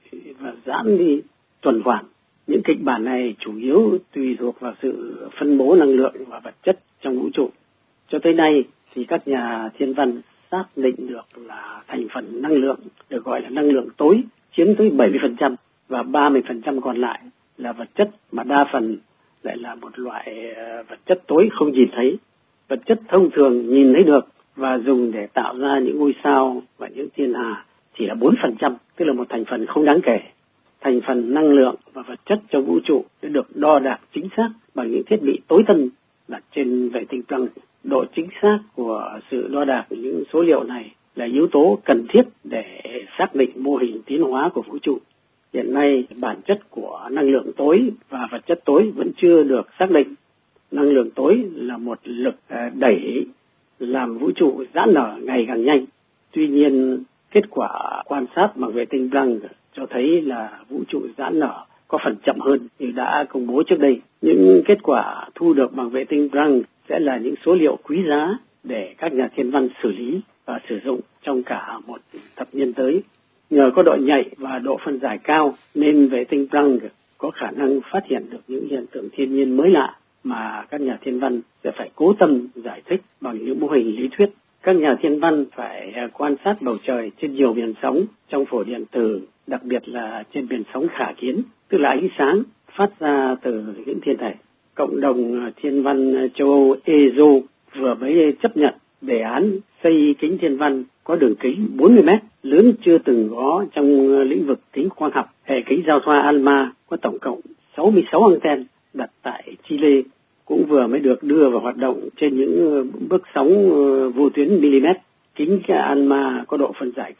và giãn đi tuần hoàn. Những kịch bản này chủ yếu tùy thuộc vào sự phân bố năng lượng và vật chất trong vũ trụ. Cho tới nay thì các nhà thiên văn xác định được là thành phần năng lượng được gọi là năng lượng tối chiếm tới bảy mươi phần trăm và ba mươi phần trăm còn lại là vật chất mà đa phần lại là một loại vật chất tối không nhìn thấy. Vật chất thông thường nhìn thấy được và dùng để tạo ra những ngôi sao và những thiên hà chỉ là bốn phần trăm, tức là một thành phần không đáng kể. Thành phần năng lượng và vật chất trong vũ trụ đã được đo đạc chính xác bằng những thiết bị tối tân đặt trên vệ tinh Planck. Độ chính xác của sự đo đạc những số liệu này là yếu tố cần thiết để xác định mô hình tiến hóa của vũ trụ. Hiện nay, bản chất của năng lượng tối và vật chất tối vẫn chưa được xác định. Năng lượng tối là một lực đẩy làm vũ trụ giãn nở ngày càng nhanh. Tuy nhiên, kết quả quan sát bằng vệ tinh Planck cho thấy là vũ trụ giãn nở có phần chậm hơn như đã công bố trước đây. Những kết quả thu được bằng vệ tinh Planck sẽ là những số liệu quý giá để các nhà thiên văn xử lý và sử dụng trong cả một thập niên tới. Nhờ có độ nhạy và độ phân giải cao nên vệ tinh Planck có khả năng phát hiện được những hiện tượng thiên nhiên mới lạ mà các nhà thiên văn sẽ phải cố tâm giải thích bằng những mô hình lý thuyết. Các nhà thiên văn phải quan sát bầu trời trên nhiều miền sóng trong phổ điện tử, đặc biệt là trên miền sóng khả kiến, tức là ánh sáng phát ra từ những thiên thể. Cộng đồng thiên văn châu Âu e ét o vừa mới chấp nhận đề án xây kính thiên văn có đường kính bốn mươi mét, lớn chưa từng có trong lĩnh vực kính quang học. Hệ kính giao thoa ALMA có tổng cộng sáu mươi sáu anten đặt tại Chile cũng vừa mới được đưa vào hoạt động trên những bước sóng vô tuyến mm. Kính ALMA có độ phân giải cao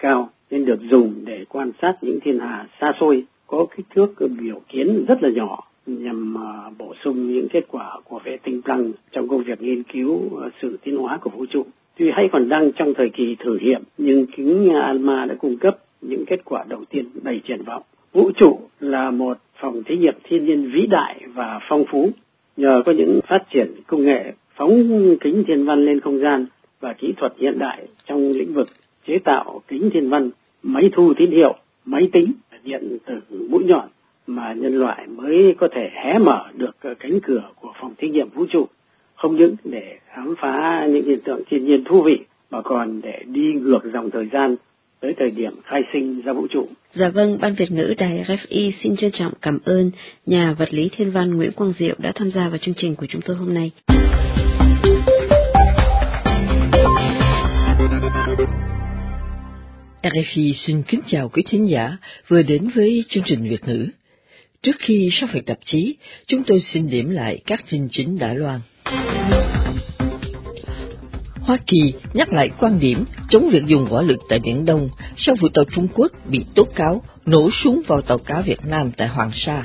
nên được dùng để quan sát những thiên hà xa xôi có kích thước biểu kiến rất là nhỏ, nhằm uh, bổ sung những kết quả của vệ tinh Planck trong công việc nghiên cứu uh, sự tiến hóa của vũ trụ. Tuy hay còn đang trong thời kỳ thử nghiệm, nhưng kính ALMA đã cung cấp những kết quả đầu tiên đầy triển vọng. Vũ trụ là một phòng thí nghiệm thiên nhiên vĩ đại và phong phú. Nhờ có những phát triển công nghệ phóng kính thiên văn lên không gian và kỹ thuật hiện đại trong lĩnh vực chế tạo kính thiên văn, máy thu tín hiệu, máy tính, điện tử mũi nhọn, mà nhân loại mới có thể hé mở được cánh cửa của phòng thí nghiệm vũ trụ, không những để khám phá những hiện tượng thiên nhiên thú vị, mà còn để đi ngược dòng thời gian tới thời điểm khai sinh ra vũ trụ. Dạ vâng, Ban Việt ngữ Đài rờ ép i xin trân trọng cảm ơn nhà vật lý thiên văn Nguyễn Quang Diệu đã tham gia vào chương trình của chúng tôi hôm nay. rờ ép i xin kính chào quý thính giả vừa đến với chương trình Việt ngữ. Trước khi sắp việc tạp chí, chúng tôi xin điểm lại các tin chính đã loan. Hoa Kỳ nhắc lại quan điểm chống việc dùng võ lực tại Biển Đông sau vụ tàu Trung Quốc bị tố cáo nổ súng vào tàu cá Việt Nam tại Hoàng Sa.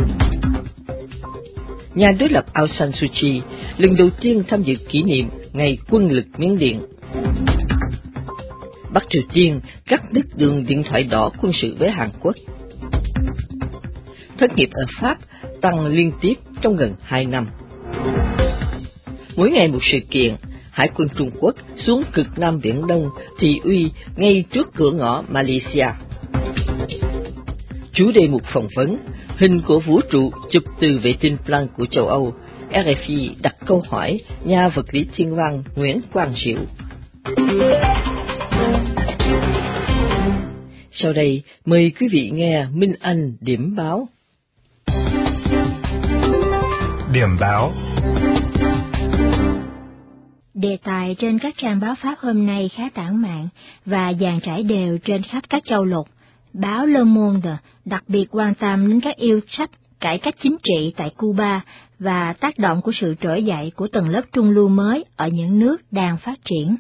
Nhà đối lập Aung San Suu Kyi lần đầu tiên tham dự kỷ niệm Ngày Quân lực Miến Điện. Bắc Triều Tiên cắt đứt đường điện thoại đỏ quân sự với Hàn Quốc. Thất nghiệp ở Pháp tăng liên tiếp trong gần hai năm. Mỗi ngày một sự kiện, Hải quân Trung Quốc xuống cực Nam Biển Đông thị uy ngay trước cửa ngõ Malaysia. Chủ đề mục phỏng vấn, hình của vũ trụ chụp từ vệ tinh Planck của châu Âu, rờ ép i đặt câu hỏi nhà vật lý thiên văn Nguyễn Quang Diệu. Sau đây, mời quý vị nghe Minh Anh điểm báo. Điểm báo. Đề tài trên các trang báo Pháp hôm nay khá tản mạn và dàn trải đều trên khắp các châu lục. Báo Le Monde đặc biệt quan tâm đến các yêu sách cải cách chính trị tại Cuba và tác động của sự trỗi dậy của tầng lớp trung lưu mới ở những nước đang phát triển.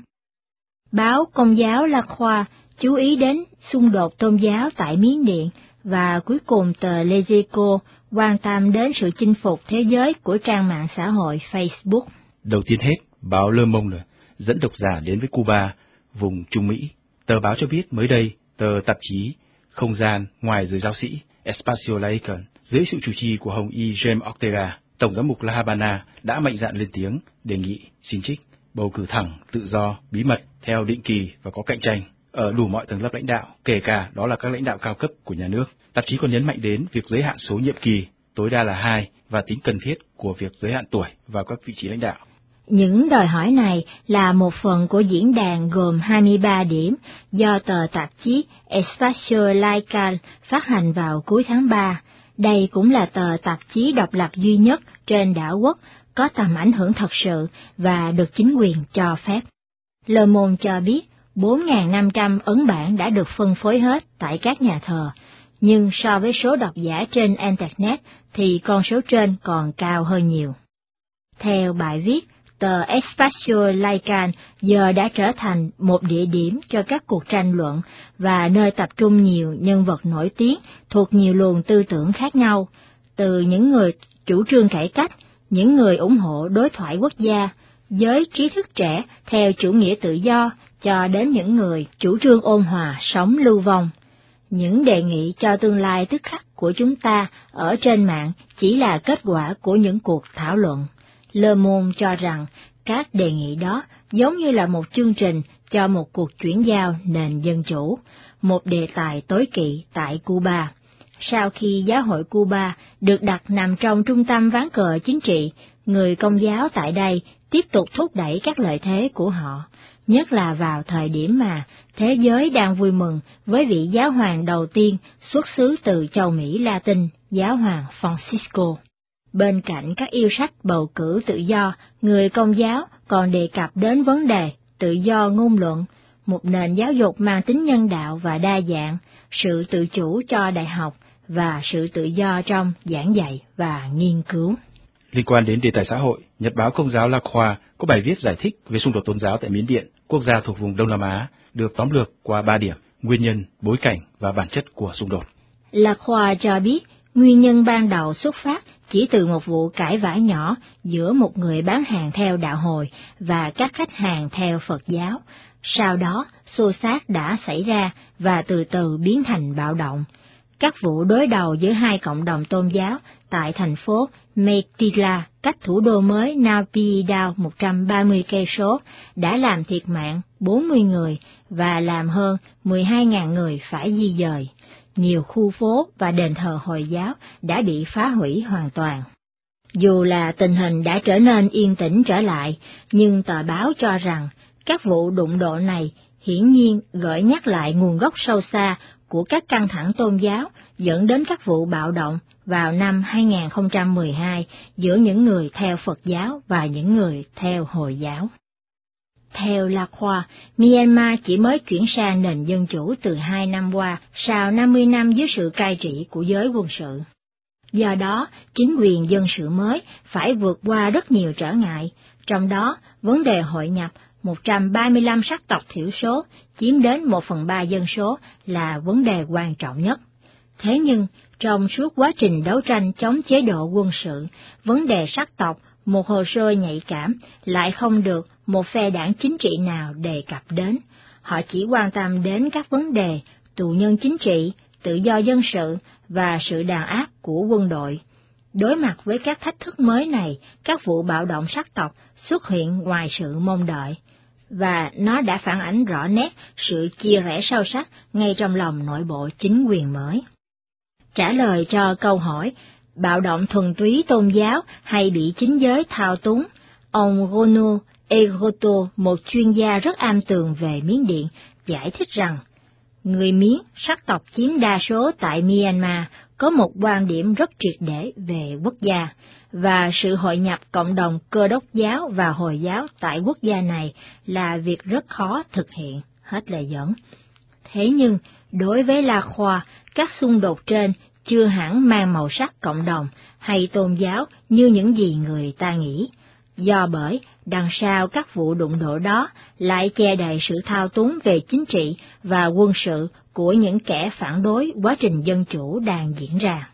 Báo Công giáo La Croix chú ý đến xung đột tôn giáo tại Miến Điện, và cuối cùng tờ Les Echos quan tâm đến sự chinh phục thế giới của trang mạng xã hội Facebook. Đầu tiên hết, báo Le Monde dẫn độc giả đến với Cuba, vùng Trung Mỹ. Tờ báo cho biết mới đây, tờ tạp chí Không gian ngoài giới giáo sĩ Espacio Laical dưới sự chủ trì của Hồng Y James Ortega, Tổng giám mục La Habana đã mạnh dạn lên tiếng đề nghị xin trích bầu cử thẳng, tự do, bí mật, theo định kỳ và có cạnh tranh ở đủ mọi tầng lớp lãnh đạo, kể cả đó là các lãnh đạo cao cấp của nhà nước. Tạp chí còn nhấn mạnh đến việc giới hạn số nhiệm kỳ tối đa là hai và tính cần thiết của việc giới hạn tuổi vào các vị trí lãnh đạo. Những đòi hỏi này là một phần của diễn đàn gồm hai mươi ba điểm do tờ tạp chí Espacio Laical phát hành vào cuối tháng ba. Đây cũng là tờ tạp chí độc lập duy nhất trên đảo quốc có tầm ảnh hưởng thật sự và được chính quyền cho phép. Le Monde cho biết bốn nghìn năm trăm ấn bản đã được phân phối hết tại các nhà thờ, nhưng so với số độc giả trên Internet thì con số trên còn cao hơn nhiều. Theo bài viết, tờ Espacio Laical giờ đã trở thành một địa điểm cho các cuộc tranh luận và nơi tập trung nhiều nhân vật nổi tiếng thuộc nhiều luồng tư tưởng khác nhau, từ những người chủ trương cải cách, những người ủng hộ đối thoại quốc gia, giới trí thức trẻ theo chủ nghĩa tự do, cho đến những người chủ trương ôn hòa sống lưu vong. Những đề nghị cho tương lai tức khắc của chúng ta ở trên mạng chỉ là kết quả của những cuộc thảo luận. Le Monde cho rằng các đề nghị đó giống như là một chương trình cho một cuộc chuyển giao nền dân chủ, một đề tài tối kỵ tại Cuba. Sau khi giáo hội Cuba được đặt nằm trong trung tâm ván cờ chính trị, người Công giáo tại đây tiếp tục thúc đẩy các lợi thế của họ, nhất là vào thời điểm mà thế giới đang vui mừng với vị giáo hoàng đầu tiên xuất xứ từ châu Mỹ Latin, giáo hoàng Francisco. Bên cạnh các yêu sách bầu cử tự do, người Công giáo còn đề cập đến vấn đề tự do ngôn luận, một nền giáo dục mang tính nhân đạo và đa dạng, sự tự chủ cho đại học và sự tự do trong giảng dạy và nghiên cứu. Liên quan đến đề tài xã hội, Nhật báo Công giáo La Croix có bài viết giải thích về xung đột tôn giáo tại Miến Điện, quốc gia thuộc vùng Đông Nam Á, được tóm lược qua ba điểm. nguyên nhân, bối cảnh và bản chất của xung đột. Lacroix cho biết nguyên nhân ban đầu xuất phát chỉ từ một vụ cãi vã nhỏ giữa một người bán hàng theo đạo Hồi và các khách hàng theo Phật giáo. Sau đó, xô xát đã xảy ra và từ từ biến thành bạo động. Các vụ đối đầu giữa hai cộng đồng tôn giáo tại thành phố Mekila, cách thủ đô mới Naypyidaw một trăm ba mươi cây số, đã làm thiệt mạng bốn mươi người và làm hơn mười hai nghìn người phải di dời. Nhiều khu phố và đền thờ Hồi giáo đã bị phá hủy hoàn toàn. Dù là tình hình đã trở nên yên tĩnh trở lại, nhưng tờ báo cho rằng các vụ đụng độ này hiển nhiên gợi nhắc lại nguồn gốc sâu xa của các căng thẳng tôn giáo dẫn đến các vụ bạo động vào năm hai nghìn không trăm mười hai giữa những người theo Phật giáo và những người theo Hồi giáo. Theo Lacroix, Myanmar chỉ mới chuyển sang nền dân chủ từ hai năm qua sau năm mươi năm dưới sự cai trị của giới quân sự. Do đó, chính quyền dân sự mới phải vượt qua rất nhiều trở ngại, trong đó vấn đề hội nhập một trăm ba mươi lăm sắc tộc thiểu số chiếm đến một phần ba dân số là vấn đề quan trọng nhất. Thế nhưng, trong suốt quá trình đấu tranh chống chế độ quân sự, vấn đề sắc tộc, một hồ sơ nhạy cảm, lại không được một phe đảng chính trị nào đề cập đến. Họ chỉ quan tâm đến các vấn đề tù nhân chính trị, tự do dân sự và sự đàn áp của quân đội. Đối mặt với các thách thức mới này, các vụ bạo động sắc tộc xuất hiện ngoài sự mong đợi, và nó đã phản ánh rõ nét sự chia rẽ sâu sắc ngay trong lòng nội bộ chính quyền mới. Trả lời cho câu hỏi, bạo động thuần túy tôn giáo hay bị chính giới thao túng, ông Rono Egoto, một chuyên gia rất am tường về Miến Điện, giải thích rằng, người Miến, sắc tộc chiếm đa số tại Myanmar, có một quan điểm rất triệt để về quốc gia, và sự hội nhập cộng đồng Cơ đốc giáo và Hồi giáo tại quốc gia này là việc rất khó thực hiện, hết lời dẫn. Thế nhưng, đối với Lacroix, các xung đột trên chưa hẳn mang màu sắc cộng đồng hay tôn giáo như những gì người ta nghĩ, do bởi đằng sau các vụ đụng độ đó lại che đậy sự thao túng về chính trị và quân sự của những kẻ phản đối quá trình dân chủ đang diễn ra.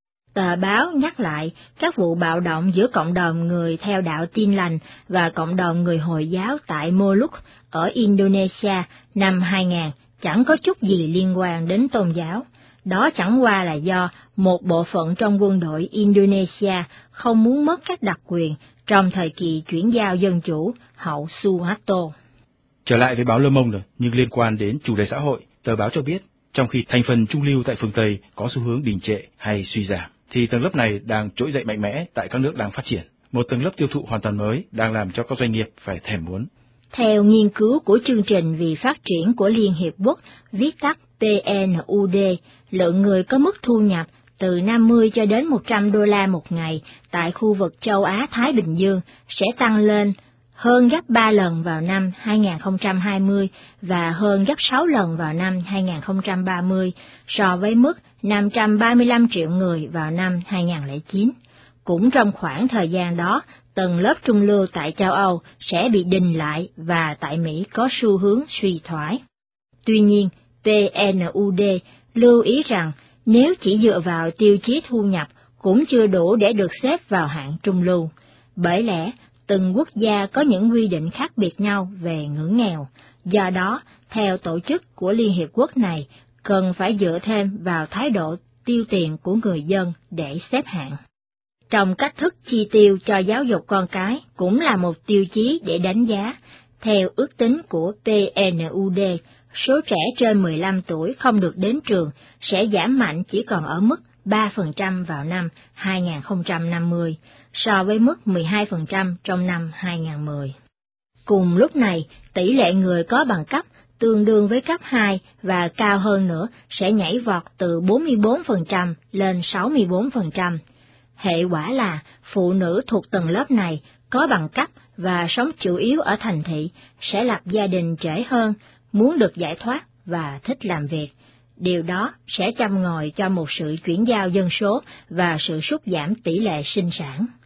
Tờ báo nhắc lại các vụ bạo động giữa cộng đồng người theo đạo Tin lành và cộng đồng người Hồi giáo tại Molucca ở Indonesia năm hai nghìn chẳng có chút gì liên quan đến tôn giáo. Đó chẳng qua là do một bộ phận trong quân đội Indonesia không muốn mất các đặc quyền trong thời kỳ chuyển giao dân chủ hậu Suharto. Trở lại với báo Le Monde, nhưng liên quan đến chủ đề xã hội, tờ báo cho biết, trong khi thành phần trung lưu tại phương Tây có xu hướng đình trệ hay suy giảm, thì tầng lớp này đang trỗi dậy mạnh mẽ tại các nước đang phát triển, một tầng lớp tiêu thụ hoàn toàn mới đang làm cho các doanh nghiệp phải thèm muốn. Theo nghiên cứu của chương trình vì phát triển của Liên Hiệp Quốc, viết tắt P N U D, lượng người có mức thu nhập từ năm mươi cho đến một trăm đô la một ngày tại khu vực châu Á-Thái Bình Dương sẽ tăng lên hơn gấp ba lần vào năm hai nghìn không trăm hai mươi và hơn gấp sáu lần vào năm hai nghìn không trăm ba mươi so với mức năm trăm ba mươi lăm triệu người vào năm hai nghìn không trăm lẻ chín. Cũng trong khoảng thời gian đó, tầng lớp trung lưu tại châu Âu sẽ bị đình lại và tại Mỹ có xu hướng suy thoái. Tuy nhiên, P N U D lưu ý rằng nếu chỉ dựa vào tiêu chí thu nhập cũng chưa đủ để được xếp vào hạng trung lưu. Bởi lẽ, từng quốc gia có những quy định khác biệt nhau về ngưỡng nghèo. Do đó, theo tổ chức của Liên Hiệp Quốc này, cần phải dựa thêm vào thái độ tiêu tiền của người dân để xếp hạng. Trong cách thức chi tiêu cho giáo dục con cái cũng là một tiêu chí để đánh giá. Theo ước tính của P N U D, số trẻ trên mười lăm tuổi không được đến trường sẽ giảm mạnh chỉ còn ở mức ba phần trăm vào năm hai nghìn không trăm năm mươi, so với mức mười hai phần trăm trong năm hai nghìn không trăm mười. Cùng lúc này, tỷ lệ người có bằng cấp tương đương với cấp hai và cao hơn nữa sẽ nhảy vọt từ bốn mươi bốn phần trăm lên sáu mươi bốn phần trăm. Hệ quả là phụ nữ thuộc tầng lớp này có bằng cấp và sống chủ yếu ở thành thị sẽ lập gia đình trễ hơn, muốn được giải thoát và thích làm việc. Điều đó sẽ châm ngòi cho một sự chuyển giao dân số và sự sút giảm tỷ lệ sinh sản.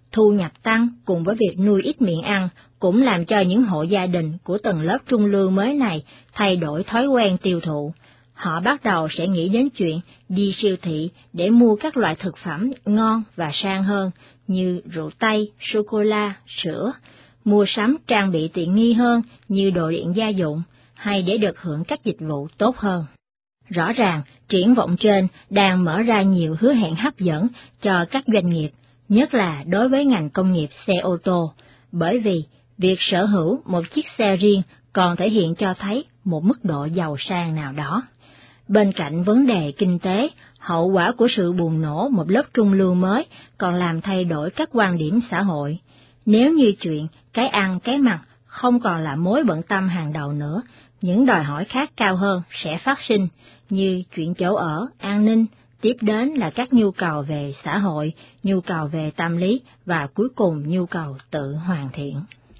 Thu nhập tăng cùng với việc nuôi ít miệng ăn cũng làm cho những hộ gia đình của tầng lớp trung lưu mới này thay đổi thói quen tiêu thụ. Họ bắt đầu sẽ nghĩ đến chuyện đi siêu thị để mua các loại thực phẩm ngon và sang hơn như rượu Tây, sô-cô-la, sữa, mua sắm trang bị tiện nghi hơn như đồ điện gia dụng, hay để được hưởng các dịch vụ tốt hơn. Rõ ràng, triển vọng trên đang mở ra nhiều hứa hẹn hấp dẫn cho các doanh nghiệp, nhất là đối với ngành công nghiệp xe ô tô, bởi vì việc sở hữu một chiếc xe riêng còn thể hiện cho thấy một mức độ giàu sang nào đó. Bên cạnh vấn đề kinh tế, hậu quả của sự bùng nổ một lớp trung lưu mới còn làm thay đổi các quan điểm xã hội. Nếu như chuyện cái ăn cái mặc không còn là mối bận tâm hàng đầu nữa, những đòi hỏi khác cao hơn sẽ phát sinh, như chuyện chỗ ở, an ninh, tiếp đến là các nhu cầu về xã hội, nhu cầu về tâm lý và cuối cùng nhu cầu tự hoàn thiện.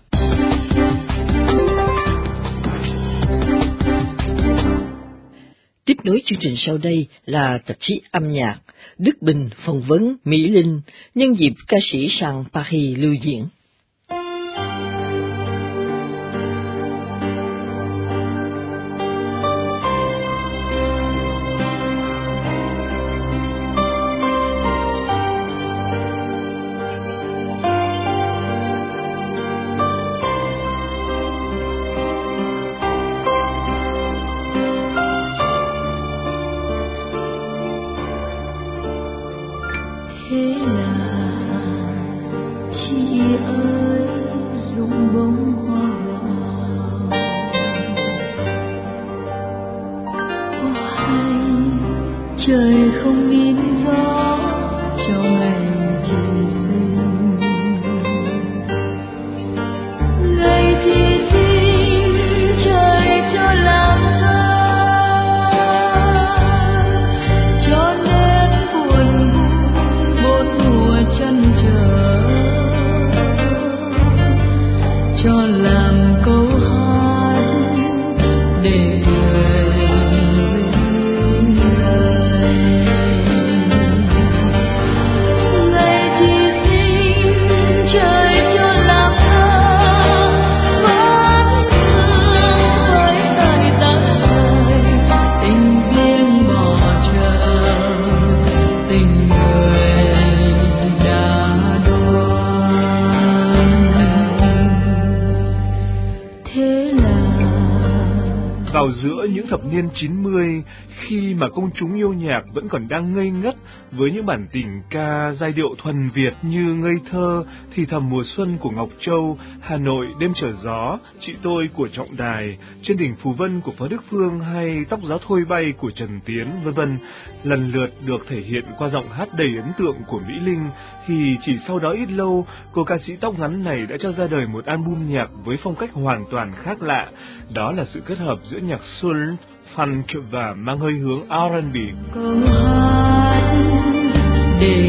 Tiếp nối chương trình sau đây là tạp chí âm nhạc, Đức Bình phỏng vấn Mỹ Linh nhân dịp ca sĩ sang Paris lưu diễn. Trời không in gió cho ngày chị sinh, ngày chị sinh trời cho làm thơ, cho nên buồn buồn bốn mùa chân chờ, cho làm câu hát để vào giữa những thập niên chín mươi, khi mà công chúng yêu nhạc vẫn còn đang ngây ngất với những bản tình ca giai điệu thuần Việt như Ngây thơ, Thì thầm mùa xuân của Ngọc Châu, Hà Nội đêm trở gió, Chị tôi của Trọng Đài, Trên đỉnh Phù Vân của Phó Đức Phương hay Tóc gió thôi bay của Trần Tiến, vân vân, lần lượt được thể hiện qua giọng hát đầy ấn tượng của Mỹ Linh, thì chỉ sau đó ít lâu, cô ca sĩ tóc ngắn này đã cho ra đời một album nhạc với phong cách hoàn toàn khác lạ. Đó là sự kết hợp giữa nhạc soul, funk và mang hơi hướng R and B. Câu hát để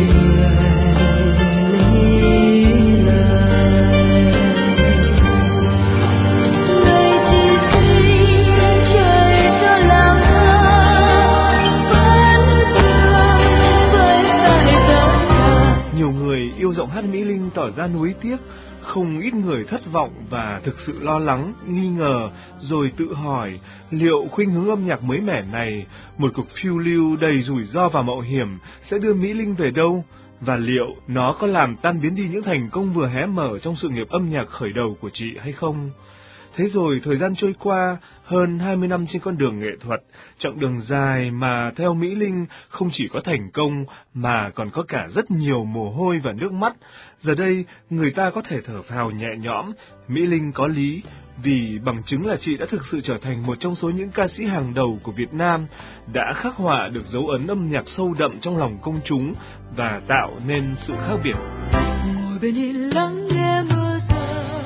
yêu giọng hát Mỹ Linh tỏ ra nuối tiếc, không ít người thất vọng và thực sự lo lắng, nghi ngờ, rồi tự hỏi liệu khuynh hướng âm nhạc mới mẻ này, một cuộc phiêu lưu đầy rủi ro và mạo hiểm, sẽ đưa Mỹ Linh về đâu? Và liệu nó có làm tan biến đi những thành công vừa hé mở trong sự nghiệp âm nhạc khởi đầu của chị hay không? Thế rồi thời gian trôi qua, hơn hai mươi năm trên con đường nghệ thuật, chặng đường dài mà theo Mỹ Linh không chỉ có thành công mà còn có cả rất nhiều mồ hôi và nước mắt. Giờ đây, người ta có thể thở phào nhẹ nhõm, Mỹ Linh có lý, vì bằng chứng là chị đã thực sự trở thành một trong số những ca sĩ hàng đầu của Việt Nam, đã khắc họa được dấu ấn âm nhạc sâu đậm trong lòng công chúng và tạo nên sự khác biệt. Ngồi bên đi lắng nghe mưa rơi,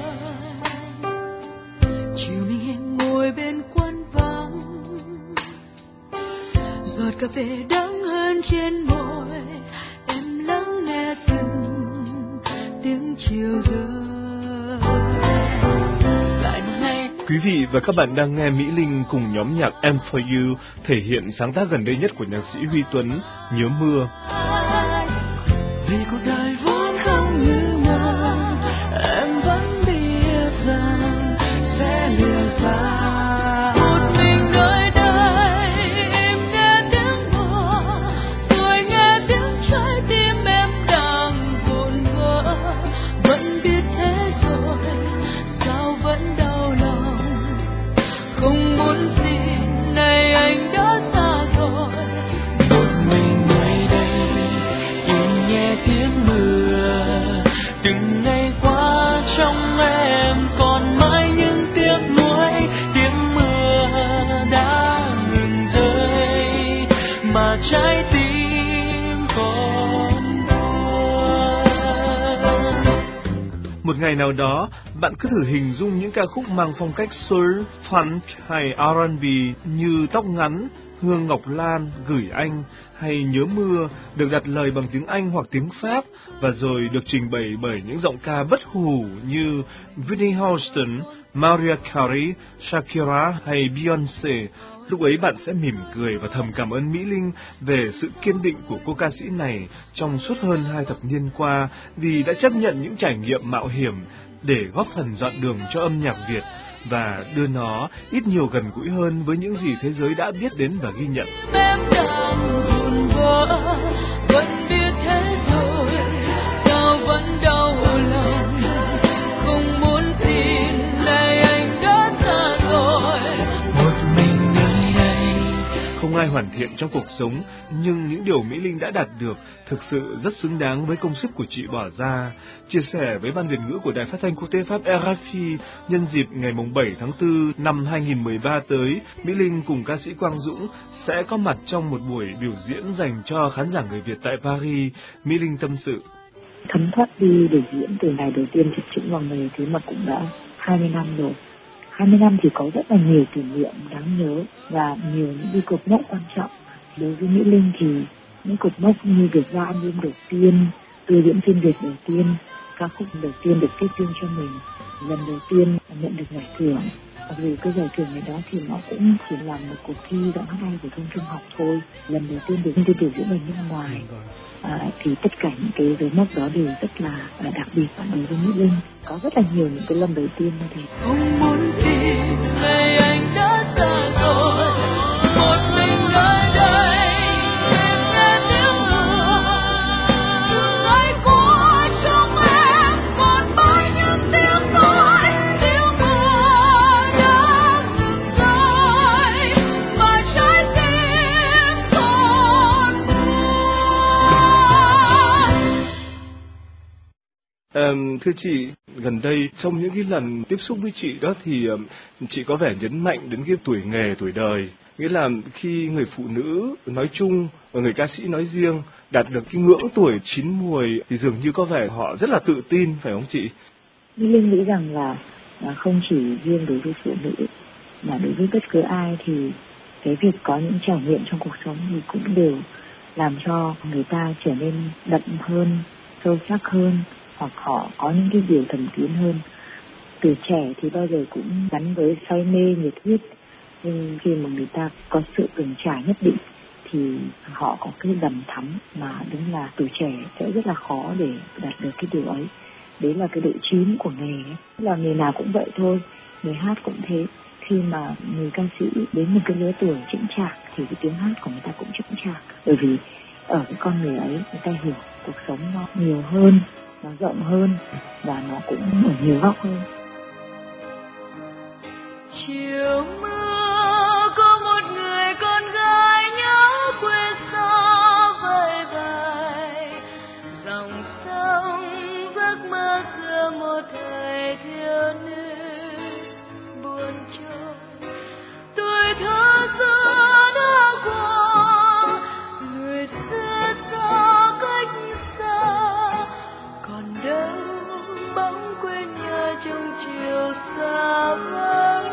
chiều mình em ngồi bên quán vắng, giọt cà phê đắng hơn trên môi, em lắng nghe từng tiếng chiều rơi. Quý vị và các bạn đang nghe Mỹ Linh cùng nhóm nhạc Em For You thể hiện sáng tác gần đây nhất của nhạc sĩ Huy Tuấn, Nhớ Mưa. Vì cuộc đời vốn không như Một ngày nào đó, bạn cứ thử hình dung những ca khúc mang phong cách soul, funk hay R and B như Tóc Ngắn, Hương Ngọc Lan, Gửi Anh hay Nhớ Mưa được đặt lời bằng tiếng Anh hoặc tiếng Pháp và rồi được trình bày bởi những giọng ca bất hủ như Whitney Houston, Mariah Carey, Shakira hay Beyoncé. Lúc ấy bạn sẽ mỉm cười và thầm cảm ơn Mỹ Linh về sự kiên định của cô ca sĩ này trong suốt hơn hai thập niên qua vì đã chấp nhận những trải nghiệm mạo hiểm để góp phần dọn đường cho âm nhạc Việt và đưa nó ít nhiều gần gũi hơn với những gì thế giới đã biết đến và ghi nhận. Không ai hoàn thiện trong cuộc sống, nhưng những điều Mỹ Linh đã đạt được thực sự rất xứng đáng với công sức của chị bỏ ra. Chia sẻ với Ban Việt ngữ của Đài Phát thanh Quốc tế Pháp R F I nhân dịp ngày bảy tháng tư năm hai nghìn không trăm mười ba tới, Mỹ Linh cùng ca sĩ Quang Dũng sẽ có mặt trong một buổi biểu diễn dành cho khán giả người Việt tại Paris. Mỹ Linh tâm sự. Thấm thoát đi biểu diễn từ ngày đầu tiên chập chững vào nghề, thế mà cũng đã hai mươi năm rồi. hai mươi năm thì có rất là nhiều kỷ niệm đáng nhớ và nhiều những cái cột mốc quan trọng. Đối với Mỹ Linh thì những cột mốc như việc ra album đầu tiên, từ diễn phim Việt đầu tiên, ca khúc đầu tiên được kết riêng cho mình, lần đầu tiên nhận được giải thưởng. Mặc dù cái giải thưởng này đó thì nó cũng chỉ là một cuộc thi giọng hát hay phổ thông trung học thôi. Lần đầu tiên được đi biểu diễn ở nước ngoài. À, thì tất cả những cái dấu mốc đó đều rất là, là đặc biệt và đối với Mỹ Linh có rất là nhiều những cái lần đầu tiên như thế. Không muốn tin ngày anh đã xa rồi, một mình nơi đây em nghe tiếng người, từng ngày qua trong em còn mãi những tiếng nói, tiếng mưa đã ngừng rơi và trái tim còn buồn. Um, thưa chị, gần đây trong những cái lần tiếp xúc với chị đó thì um, chị có vẻ nhấn mạnh đến cái tuổi nghề, tuổi đời. Nghĩa là khi người phụ nữ nói chung và người ca sĩ nói riêng đạt được cái ngưỡng tuổi chín muồi thì dường như có vẻ họ rất là tự tin, phải không chị? Mỹ Linh nghĩ rằng là, là không chỉ riêng đối với phụ nữ mà đối với bất cứ ai thì cái việc có những trải nghiệm trong cuộc sống thì cũng đều làm cho người ta trở nên đậm hơn, sâu sắc hơn, hoặc họ có những cái điều thầm kín hơn. Tuổi trẻ thì bao giờ cũng gắn với say mê, nhiệt huyết, nhưng khi mà người ta có sự từng trải nhất định thì họ có cái đầm thắm mà đúng là tuổi trẻ sẽ rất là khó để đạt được cái điều ấy. Đấy là cái độ chín của nghề ấy. Là nghề nào cũng vậy thôi, nghề hát cũng thế. Khi mà người ca sĩ đến một cái lứa tuổi chững chạc thì cái tiếng hát của người ta cũng chững chạc, bởi vì ở cái con người ấy người ta hiểu cuộc sống nó nhiều hơn, nó rộng hơn và nó cũng ở nhiều góc hơn. Chiều mưa có một người con gái nhớ quê xa vời vời, dòng sông giấc mơ xưa một thời thiếu nữ buồn trôi, tuổi thơ xưa đã qua, người xưa xa cách xa, còn đâu bóng quê nhà trong chiều xa vắng.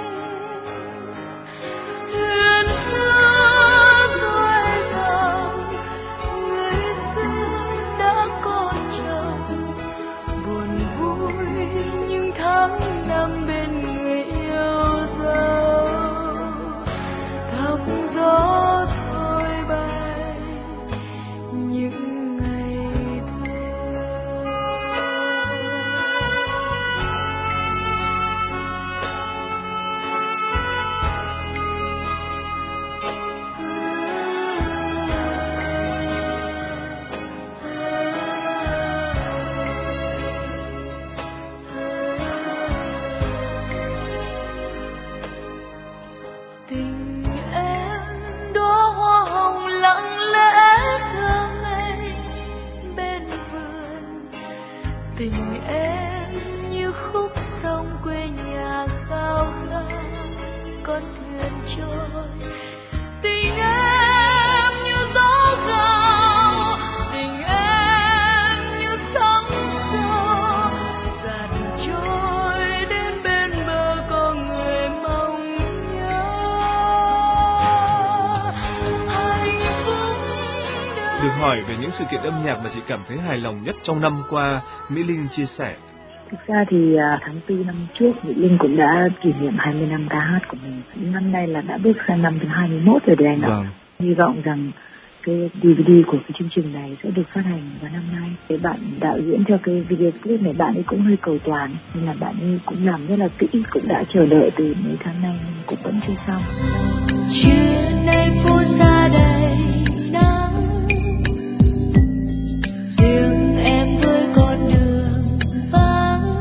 Thuyền xưa xuôi dòng, người xưa đã có chồng, buồn vui những tháng năm bên người yêu dấu, thăm gió thôi bay những ngày thơ. Tình em đóa hoa hồng lặng lẽ thơ ngây bên vườn, tình em như khúc sông quê nhà khao khát con thuyền trôi, tình em như gió cao, tình em như sóng gió hỏi về những sự kiện âm nhạc mà chị cảm thấy hài lòng nhất trong năm qua, Mỹ Linh chia sẻ. Thực ra thì tháng tư năm trước Mỹ Linh cũng đã kỷ niệm hai mươi năm ca hát của mình. Năm nay là đã bước sang năm thứ hai mươi mốt rồi đấy anh ạ. Vâng. Hy vọng rằng cái đê vê đê của cái chương trình này sẽ được phát hành vào năm nay. Cái bạn đạo diễn cho cái video clip này, bạn ấy cũng hơi cầu toàn nên là bạn ấy cũng làm rất là kỹ, cũng đã chờ đợi từ mấy tháng nay nhưng cũng vẫn chưa xong. Trưa nay phố xa đầy nắng, riêng em với con đường vắng,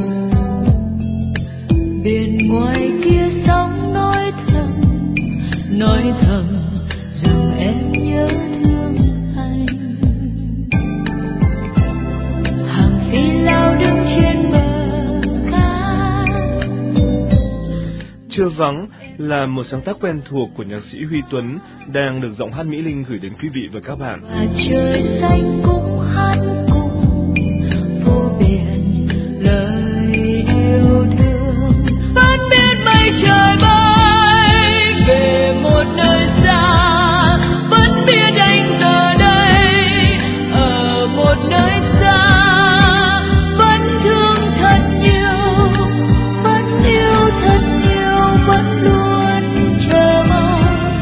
biển ngoài kia sóng nói thầm, nói thầm rằng em nhớ thương anh. Hàng phi lao đứng trên bờ cát. Chưa vắng là một sáng tác quen thuộc của nhạc sĩ Huy Tuấn đang được giọng hát Mỹ Linh gửi đến quý vị và các bạn. Và trời xanh cũng hát cùng vô biển lời yêu thương. Vẫn biết mây trời bay về một nơi xa, vẫn biết anh giờ đây ở một nơi xa, vẫn thương thật nhiều, vẫn yêu thật nhiều, vẫn luôn chờ mong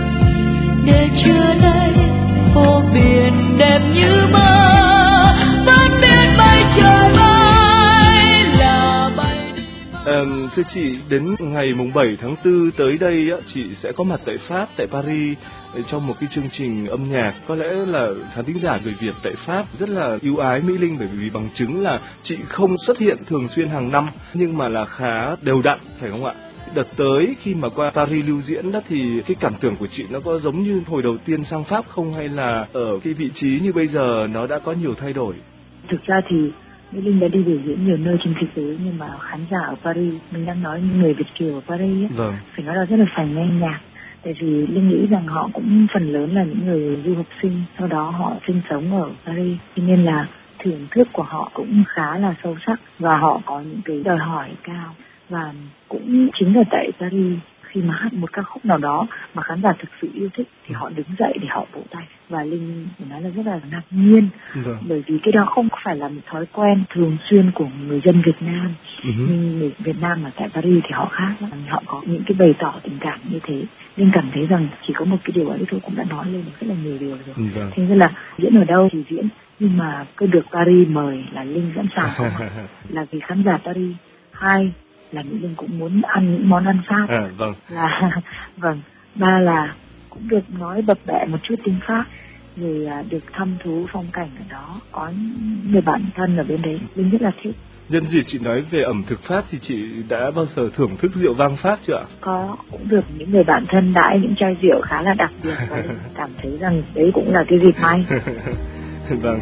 để trưa nay phố biển đẹp như mơ. Vẫn biết mây trời bay là bay đi. À, thưa chị, đến ngày mùng bảy tháng tư tới đây á, chị sẽ có mặt tại Pháp, tại Paris trong một cái chương trình âm nhạc. Có lẽ là khán thính giả người Việt tại Pháp rất là yêu ái Mỹ Linh, bởi vì bằng chứng là chị không xuất hiện thường xuyên hàng năm nhưng mà là khá đều đặn, phải không ạ? Đợt tới khi mà qua Paris lưu diễn đó thì cái cảm tưởng của chị nó có giống như hồi đầu tiên sang Pháp không, hay là ở cái vị trí như bây giờ nó đã có nhiều thay đổi? Thực ra thì Mỹ Linh đã đi biểu diễn nhiều nơi trên thế giới, nhưng mà khán giả ở Paris, mình đang nói những người Việt kiều ở Paris ấy, Vâng. phải nói là rất là phải nghe nhạc. Tại vì Linh nghĩ rằng họ cũng phần lớn là những người du học sinh, sau đó họ sinh sống ở Paris, cho nên là thưởng thức của họ cũng khá là sâu sắc và họ có những cái đòi hỏi cao. Và cũng chính là tại Paris, khi mà hát một ca khúc nào đó mà khán giả thực sự yêu thích thì họ đứng dậy để họ vỗ tay. Và Linh nói là rất là ngạc nhiên, Vâng. bởi vì cái đó không phải là một thói quen thường xuyên của người dân Việt Nam. Uh-huh. Nhưng người Việt Nam ở tại Paris thì họ khác lắm. Họ có những cái bày tỏ tình cảm như thế. Linh cảm thấy rằng chỉ có một cái điều ấy thôi cũng đã nói lên được rất là nhiều điều rồi. Vâng. Thế nên là diễn ở đâu thì diễn, nhưng mà cứ được Paris mời là Linh sẵn sàng có mặt. Là vì khán giả Paris. Hai là Mỹ Linh cũng muốn ăn những món ăn Pháp. À, vâng. Là vâng. Ba là cũng được nói bập bẹ một chút tiếng Pháp, rồi à, được thăm thú phong cảnh ở đó, có người bạn thân ở bên đấy, Linh rất là thích. Nhân dịp chị nói về ẩm thực Pháp thì chị đã bao giờ thưởng thức rượu vang Pháp chưa ạ? Có, cũng được những người bạn thân đãi những chai rượu khá là đặc biệt và Linh cảm thấy rằng đấy cũng là cái dịp may. Vâng.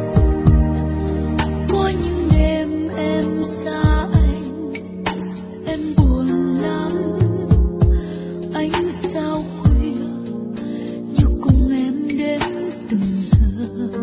Có những đêm em xa anh, em buồn lắm. Anh sao khuya như cùng em đến từng giờ.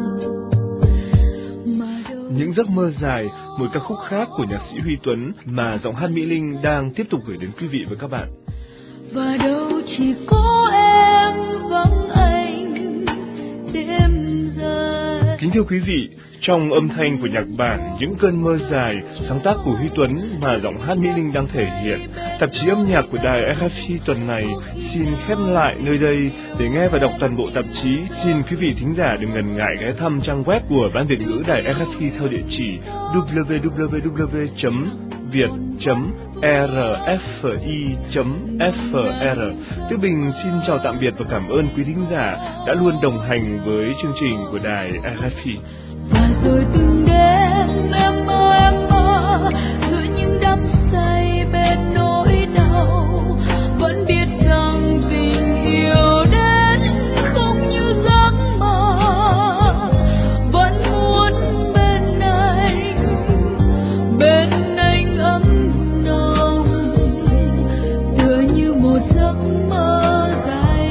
Những giấc mơ dài, một ca khúc khác của nhạc sĩ Huy Tuấn mà giọng hát Mỹ Linh đang tiếp tục gửi đến quý vị và các bạn. Và đâu chỉ có em vắng anh đêm dài. Kính thưa quý vị, trong âm thanh của nhạc bản Những cơn mơ dài, sáng tác của Huy Tuấn mà giọng hát Mỹ Linh đang thể hiện, tạp chí âm nhạc của đài rờ ép i tuần này xin khép lại nơi đây. Để nghe và đọc toàn bộ tạp chí, xin quý vị thính giả đừng ngần ngại ghé thăm trang web của Ban Việt ngữ đài rờ ép i theo địa chỉ w w w chấm viet chấm r f i chấm f r. Đức Bình xin chào tạm biệt và cảm ơn quý thính giả đã luôn đồng hành với chương trình của đài rờ ép i. Và rồi từng đêm em mơ em mơ giữa những đắm say bên nỗi đau, vẫn biết rằng tình yêu đến không như giấc mơ, vẫn muốn bên anh, bên anh ấm nồng, tựa như một giấc mơ dài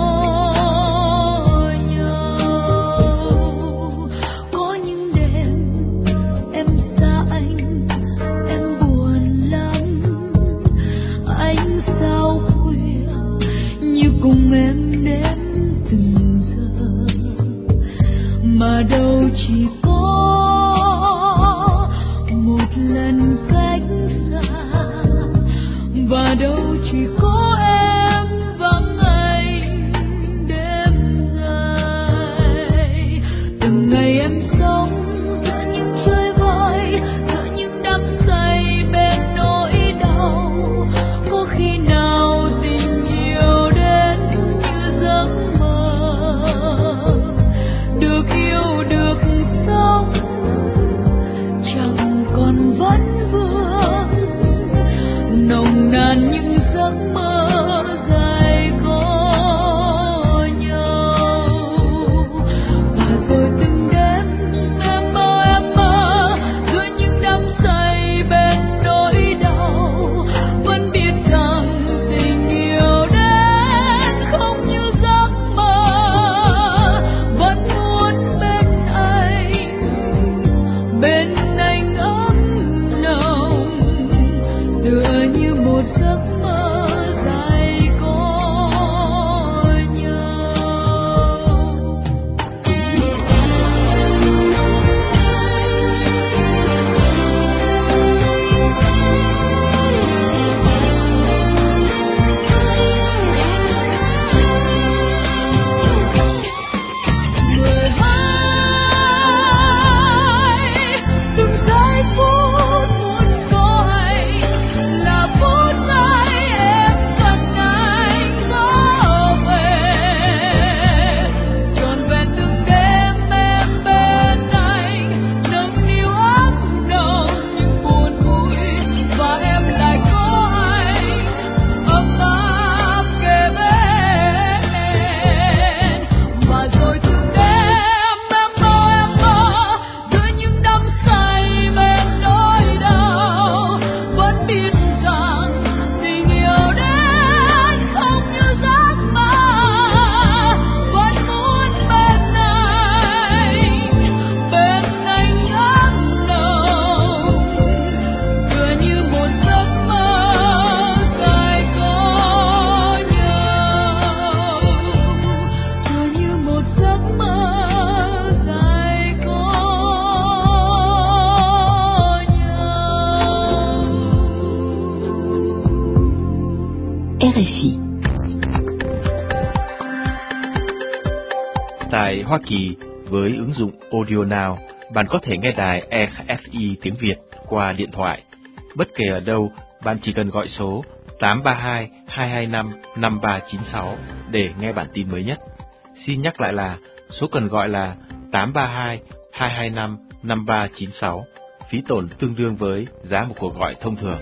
có nhau. Có những đêm em xa anh, em buồn lắm, anh đâu chỉ có một lần cách xa, và đâu chỉ có em vắng anh đêm ngày. Từng ngày em sống giữa những chơi vơi, giữa những đắm say bên nỗi đau. Có khi nào tình yêu đến như giấc mơ, được yêu được sống chẳng còn vấn vương, nồng nàn những giấc mơ dài có nhau. Và rồi từng đêm em mơ em mơ giữa những đắm say bên nỗi đau, vẫn biết rằng tình yêu đến không như giấc mơ, vẫn muốn bên anh, bên anh ấm nồng, tựa như một giấc mơ dài có nhau. Mười hai từng giây phút muốn có anh, là phút giây em cần anh có về. Trọn vẹn từng đêm em bên anh, nâng niu ấm nồng những buồn vui, và em lại có anh ấm áp kề bên. Và rồi từng đêm em mơ em mơ giữa những đắm say bên nỗi đau, vẫn biết rằng tình yêu đến không như giấc mơ, vẫn muốn bên anh, bên anh ấm nồng, tựa như một giấc mơ dài có nhau, tựa như một giấc mơ dài có rờ ép i. Tại Hoa Kỳ, với ứng dụng Audio Now, bạn có thể nghe đài rờ ép i tiếng Việt qua điện thoại. Bất kể ở đâu, bạn chỉ cần gọi số tám ba hai, hai hai năm, năm ba chín sáu để nghe bản tin mới nhất. Xin nhắc lại là số cần gọi là tám ba hai, hai hai năm, năm ba chín sáu. Phí tổn tương đương với giá một cuộc gọi thông thường.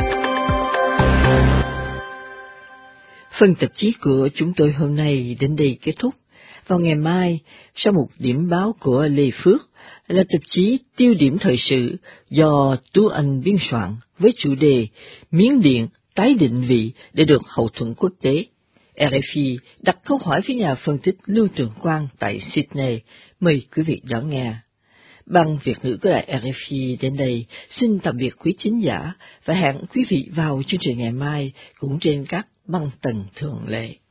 Phần tạp chí của chúng tôi hôm nay đến đây kết thúc. Vào ngày mai, sau một điểm báo của Lê Phước, là tạp chí Tiêu điểm thời sự do Tú Anh biên soạn với chủ đề Miến Điện tái định vị để được hậu thuẫn quốc tế. rờ ép i đặt câu hỏi với nhà phân tích Lưu Trường Quang tại Sydney. Mời quý vị đón nghe. Ban Việt ngữ của đài rờ ép i đến đây xin tạm biệt quý thính giả và hẹn quý vị vào chương trình ngày mai cũng trên các băng tần thường lệ.